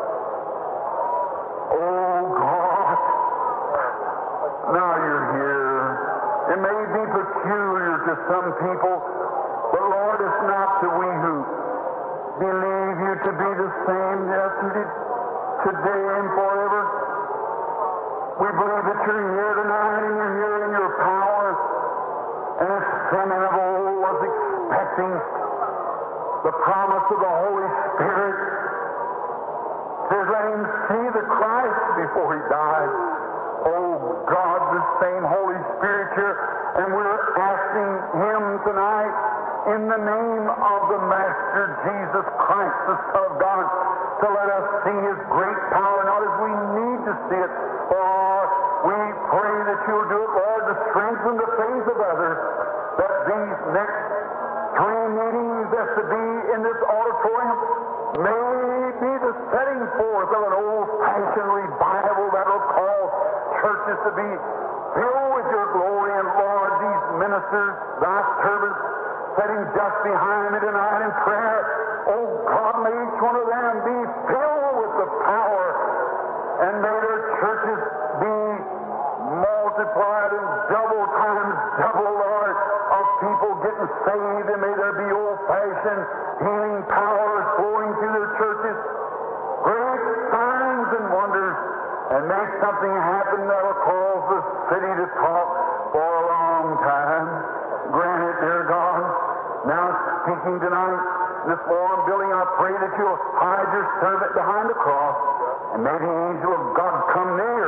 Speaker 1: Oh, God. Now You're here. It may be peculiar to some people, but Lord, it's not to we who believe You to be the same yesterday, today, and forever. We believe that You're here tonight and You're here in Your power. And as Simeon of old was expecting the promise of the Holy Spirit, says, let him see the Christ before he died. Oh, God, the same Holy Spirit here. And we're asking Him tonight, in the name of the Master Jesus Christ, the Son of God, to let us see His great power, not as we need to see it, for we pray that You'll do it, Lord, to strengthen the faith of others, that these next three meetings that's to be in this auditorium may be the setting forth of an old-fashioned revival that will cause churches to be filled with Your glory. And Lord, these ministers, Thy servants, sitting just behind me tonight in prayer, oh God, may each one of them be filled with the power, and may their churches be multiplied in double times double, Lord, of people getting saved, and may there be old-fashioned healing powers flowing through their churches, great signs and wonders, and may something happen that will cause the city to talk for a long time. Grant it, dear God. Now speaking tonight, this forum building, I pray that You'll hide Your servant behind the cross, and may the angel of God come near.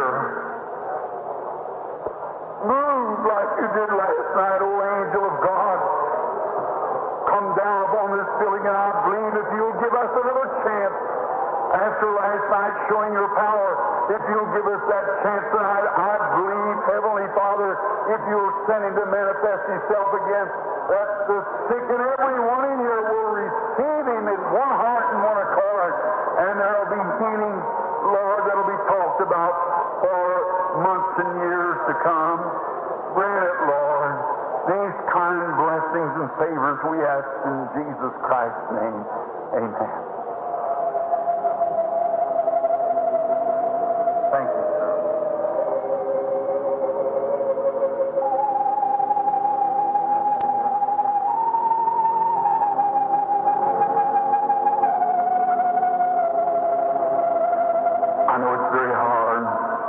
Speaker 1: Move like You did last night, O angel of God. Come down upon this building, and I believe if You'll give us another chance after last night showing Your power, if You'll give us that chance tonight, I believe, Heavenly Father, if You'll send Him to manifest Himself again, that the sick and everyone in here will receive Him in one heart and one accord, and there'll be healing, Lord, that'll be talked about for months and years to come. Grant it, Lord. These kind blessings and favors we ask in Jesus Christ's name. Amen. Thank you, sir. I know it's very hard.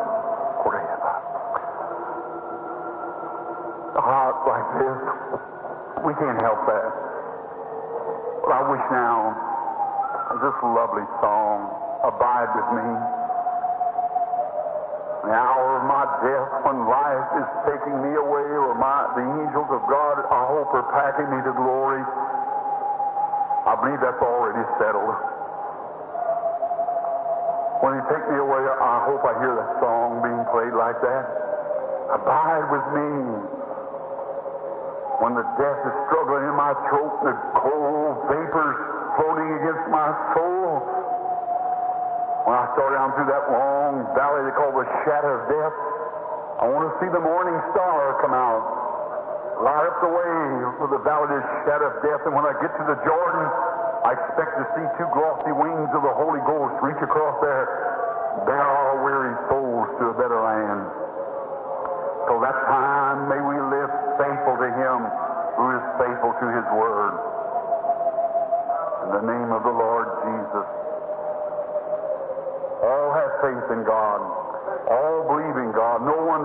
Speaker 1: A heart like this, we can't help that. But I wish now, this lovely song, Abide With Me. The hour of my death, when life is taking me away, or my, the angels of God, I hope, are packing me to glory. I believe that's already settled. When He takes me away, I hope I hear that song being played like that. Abide with me. When the death is struggling in my throat, the cold vapors floating against my soul. When I start down through that long valley they call the shadow of death, I want to see the morning star come out, light up the way for the valley of the shadow of death. And when I get to the Jordan, I expect to see two glossy wings of the Holy Ghost reach across there, bear our weary souls to a better land.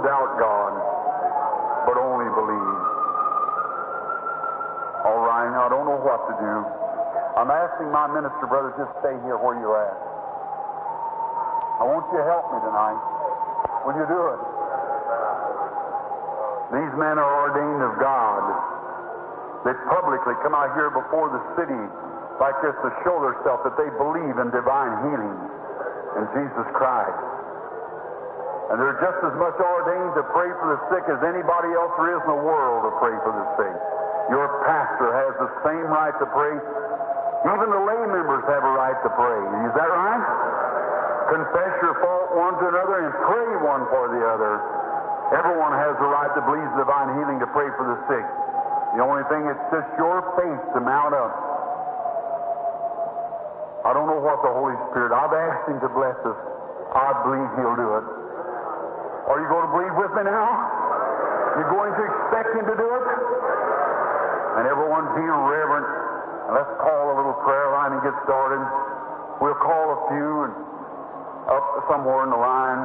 Speaker 1: don't doubt God, but only believe. All right, now I don't know what to do. I'm asking my minister brothers, just stay here where you're at. I want you to help me tonight. Will you do it? These men are ordained of God. They publicly come out here before the city like this to show themselves that they believe in divine healing in Jesus Christ. And they're just as much ordained to pray for the sick as anybody else there is in the world to pray for the sick. Your pastor has the same right to pray. Even the lay members have a right to pray. Is that right? Confess your fault one to another and pray one for the other. Everyone has the right to believe divine healing to pray for the sick. The only thing, it's just your faith to mount up. I don't know what the Holy Spirit, I've asked Him to bless us. I believe He'll do it. Are you going to believe with me now? You're going to expect Him to do it? And everyone be reverent. And let's call a little prayer line and get started. We'll call a few and up somewhere in the line.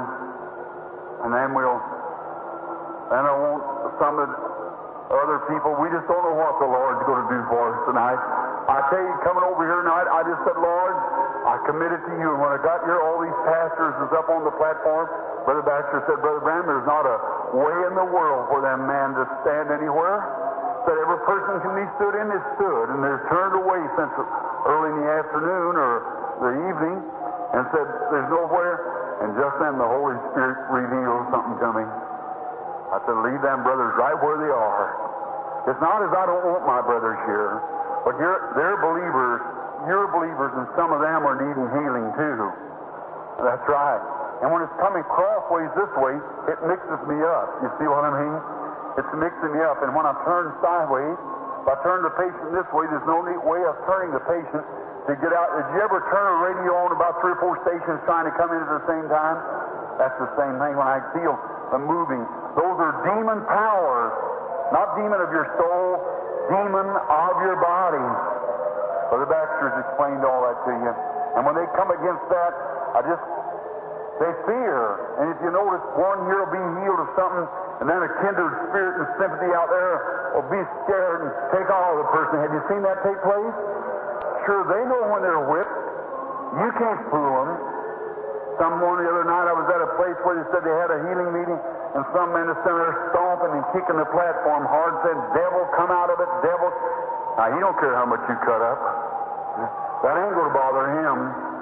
Speaker 1: And then we'll, then I want some of the other people. We just don't know what the Lord's going to do for us tonight. I tell you, coming over here tonight, I just said, Lord, I committed to you. And when I got here, all these pastors was up on the platform. Brother Baxter said, Brother Branham, there's not a way in the world for them man to stand anywhere. Said every person can be stood in is stood, and they're turned away since early in the afternoon or the evening, and said there's nowhere. And just then the Holy Spirit revealed something to me. I said, leave them brothers right where they are. It's not as I don't want my brothers here, but you're, they're believers. You're believers, and some of them are needing healing too. That's right. And when it's coming crossways this way, it mixes me up. You see what I mean? It's mixing me up. And when I turn sideways, if I turn the patient this way, there's no neat way of turning the patient to get out. Did you ever turn a radio on about three or four stations trying to come in at the same time? That's the same thing when I feel the moving. Those are demon powers, not demon of your soul, demon of your body. Brother Baxter's explained all that to you. And when they come against that, I just, they fear. And if you notice, one here will be healed of something, and then a kindred spirit and sympathy out there will be scared and take all of the person. Have you seen that take place? Sure, they know when they're whipped. You can't fool them. Someone the other night, I was at a place where they said they had a healing meeting, and some men are sitting there stomping and kicking the platform hard, saying, devil, come out of it, devil. Now, he don't care how much you cut up. That ain't going to bother him.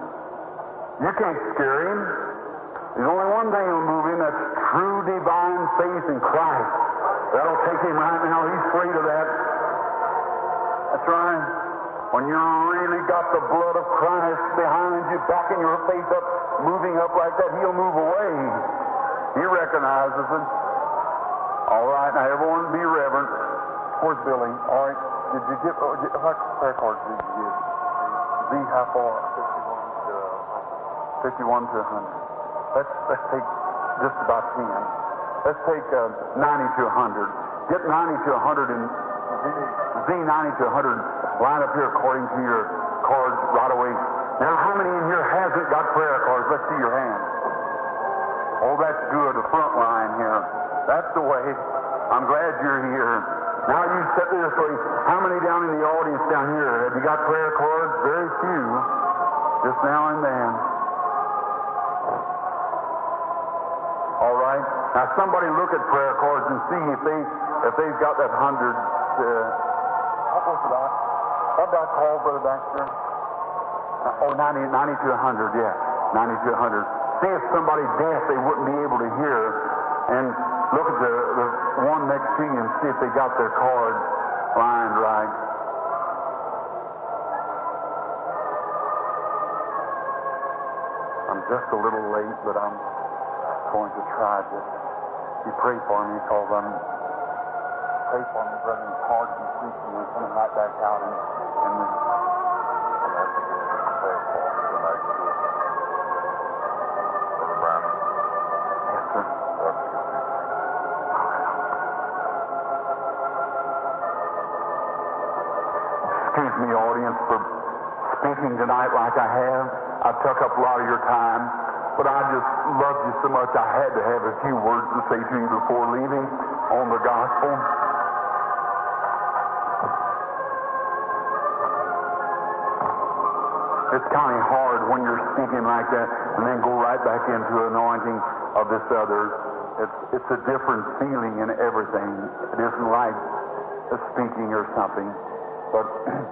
Speaker 1: You can't scare him. There's only one thing that'll move him, that's true divine faith in Christ. That'll take him right now. He's afraid of that. That's right. When you really got the blood of Christ behind you, backing your faith up, moving up like that, He'll move away. He recognizes it. All right, now everyone be reverent. Where's Billy? All right, did you get, what prayer cards did you get? Z, how far? fifty-one to one hundred. Let's, let's take just about ten. Let's take uh, ninety to one hundred. Get ninety to one hundred and Z ninety to one hundred. Line up here according to your cards right away. Now, how many in here hasn't got prayer cards? Let's see your hand. Oh, that's good. The front line here. That's the way. I'm glad you're here. Now you sit there this way. How many down in the audience down here? Have you got prayer cards? Very few. Just now and then. All right. Now somebody look at prayer cards and see if they if they've got that hundred. Uh, what was it? What did I call, Brother Baxter? Uh, oh, ninety, ninety to one hundred. Yeah, ninety to one hundred. See if somebody deaf they wouldn't be able to hear, and look at the, the one next to you and see if they got their card lined right. I'm just a little late, but I'm going to try to. You pray for me, because I'm pray for me, brother. And cards and preaching, and coming right back out and and. The, Excuse me, audience, for speaking tonight like I have. I took up a lot of your time.
Speaker 2: but I just loved you so much I had to have a few words to say to you before leaving on the gospel. It's kind of hard when you're speaking like that and then go right back into anointing of this other. It's, it's a different feeling in everything. It isn't like a speaking or something. But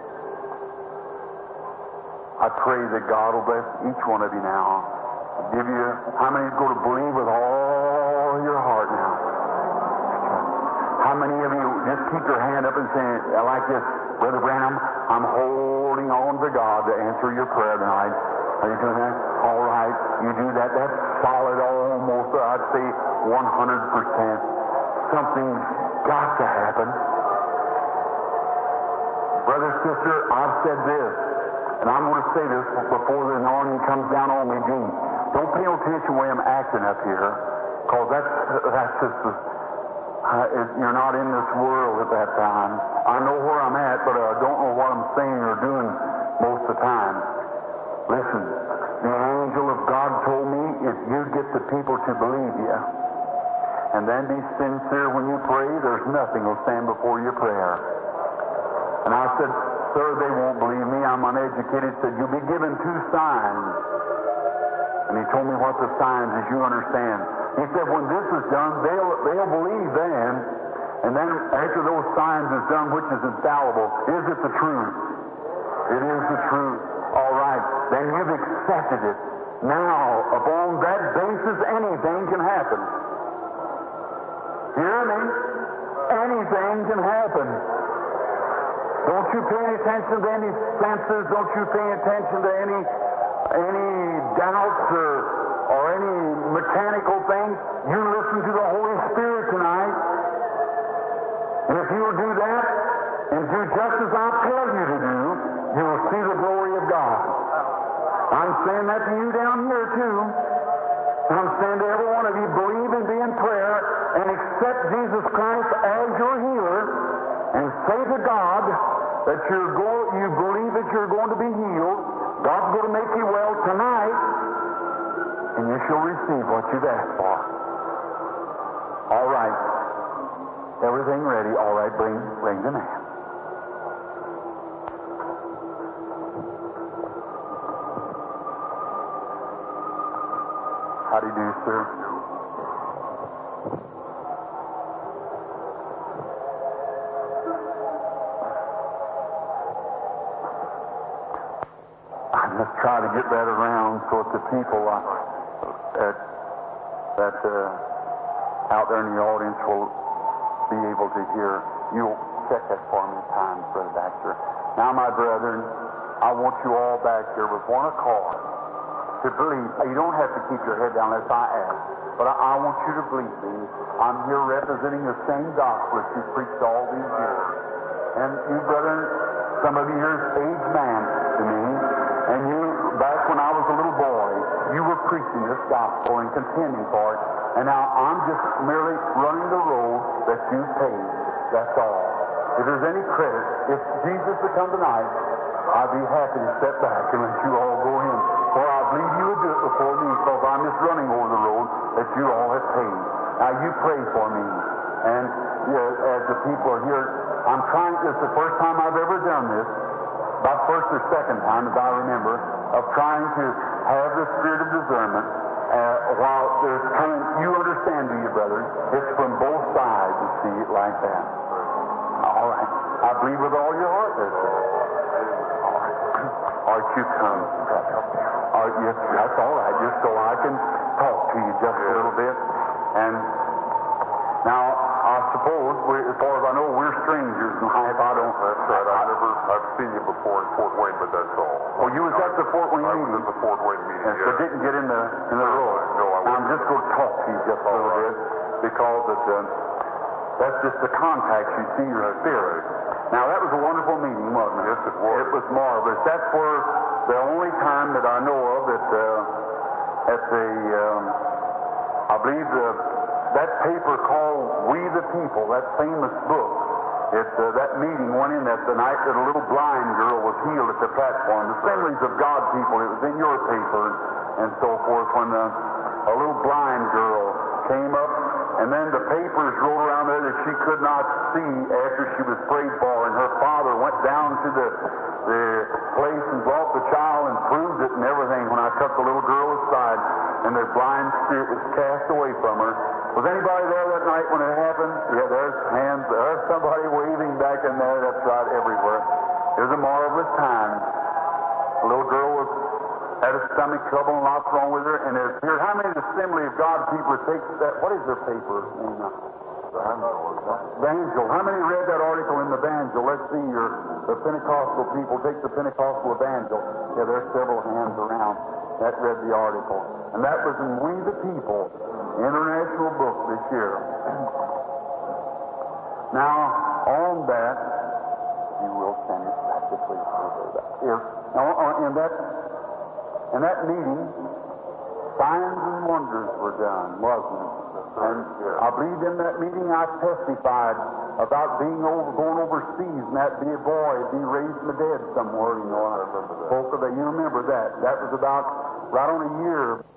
Speaker 2: I pray that God will bless each one of you now. I'll give you, how many is going to believe with all your heart now? How many of you just keep your hand up and say like this, Brother Branham, I'm holding on to God to answer your prayer tonight. Are you doing that? All right. You do that. That's solid almost, I'd say, one hundred percent. Something's got to happen. Brother, sister, I've said this, and I'm going to say this before the anointing comes down on me deep. Don't pay no attention to the way I'm acting up here, because that's, that's just the... Uh, it, you're not in this world at that time. I know where I'm at, but I don't know what I'm saying or doing most of the time. Listen, the angel of God told me if you get the people to believe you, and then be sincere when you pray, there's nothing will stand before your prayer. And I said, sir, they won't believe me. I'm uneducated. He said, you'll be given two signs. And he told me what the signs is, you understand. He said, when this is done, they'll, they'll believe then. And then after those signs is done, which is infallible, is it the truth? It is the truth. All right. Then you've accepted it. Now, upon that basis, anything can happen. Hear me? Anything can happen. Don't you pay any attention to any senses. Don't you pay attention to any any doubts or, or any mechanical things. You listen to the Holy Spirit tonight. And if you will do that and do just as I tell you to do, you will see the glory of God. I'm saying that to you down here too. I'm saying to every one of you, believe and be in prayer and accept Jesus Christ as your healer and say to God that you're go- you believe that you're going to be healed. God's going to make you well tonight, and you shall receive what you've asked for. All right. Everything ready? All right, bring, bring the man. How do you do, sir? I'm just trying to get that around so that the people uh, that, that uh, out there in the audience will be able to hear. You'll check that for me at times, Brother Baxter. Now, my brethren, I want you all back here with one accord to believe. You don't have to keep your head down unless I ask, but I, I want you to believe me. I'm here representing the same gospel that you preached all these years. And you, brethren, some of you here is aged man to me, and you, back when I was a little boy, you were preaching this gospel and contending for it, and now I'm just merely running the road that you paved. That's all. If there's any credit, if Jesus would come tonight, I'd be happy to step back and let you all go in. For I believe you would do it before me, because I'm just running over the road that you all have paved. Now you pray for me. And you know, as the people are here, I'm trying, this is the first time I've ever done this, about first or second time, as I remember, of trying to have the spirit of discernment uh, while there's coming, you understand, do you, brother? It's from both sides to see it like that. All right. I believe with all your heart there, sir. All right. All right, you come. All right, yes, that's all right, just so I can talk to you just a little bit. And now, I suppose, we, as far as I know, we're strangers in life. I don't...
Speaker 3: That's right. I've never... I've seen you before in Fort Wayne, but that's all.
Speaker 2: Oh, you was at the Fort Wayne
Speaker 3: I
Speaker 2: meeting?
Speaker 3: was at the Fort Wayne meeting,
Speaker 2: Yes,
Speaker 3: yeah.
Speaker 2: but didn't get in the in the road.
Speaker 3: No, I
Speaker 2: I'm just going to talk to you just a little bit, because it, uh, that's just the contact you see your spirit. Now, that was a wonderful meeting, wasn't it?
Speaker 3: Yes, it was.
Speaker 2: It was marvelous. That's where the only time that I know of that uh, at the, um, I believe the, that paper called We the People, that famous book, it, uh, that meeting went in that the night that a little blind girl was healed at the platform. The Assemblies of God people, it was in your paper. and so forth, when a, a little blind girl came up, and then the papers rolled around there that she could not see after she was prayed for, and her father went down to the, the place and brought the child and proved it and everything when I took the little girl aside, and the blind spirit was cast away from her. Was anybody there that night when it happened? Yeah, there's hands. There's somebody waving back in there. That's right, everywhere. It was a marvelous time. The little girl was had a stomach trouble and lots wrong with her, and it appeared. How many Assembly of God people take that? What is their paper name now? Evangel. How many read that article in the Evangel? Let's see. Your the Pentecostal people take the Pentecostal Evangel. Yeah, there's several hands around that read the article, and that was in We the People, international book this year. Now, on that, you will send it back to please. If now, in that in that meeting, signs and wonders were done, wasn't it? And I believe in that meeting I testified about being over, going overseas, and that be a boy, be raised from the dead somewhere. You know, I remember that. Spoke of that. You remember that? That was about right on a year.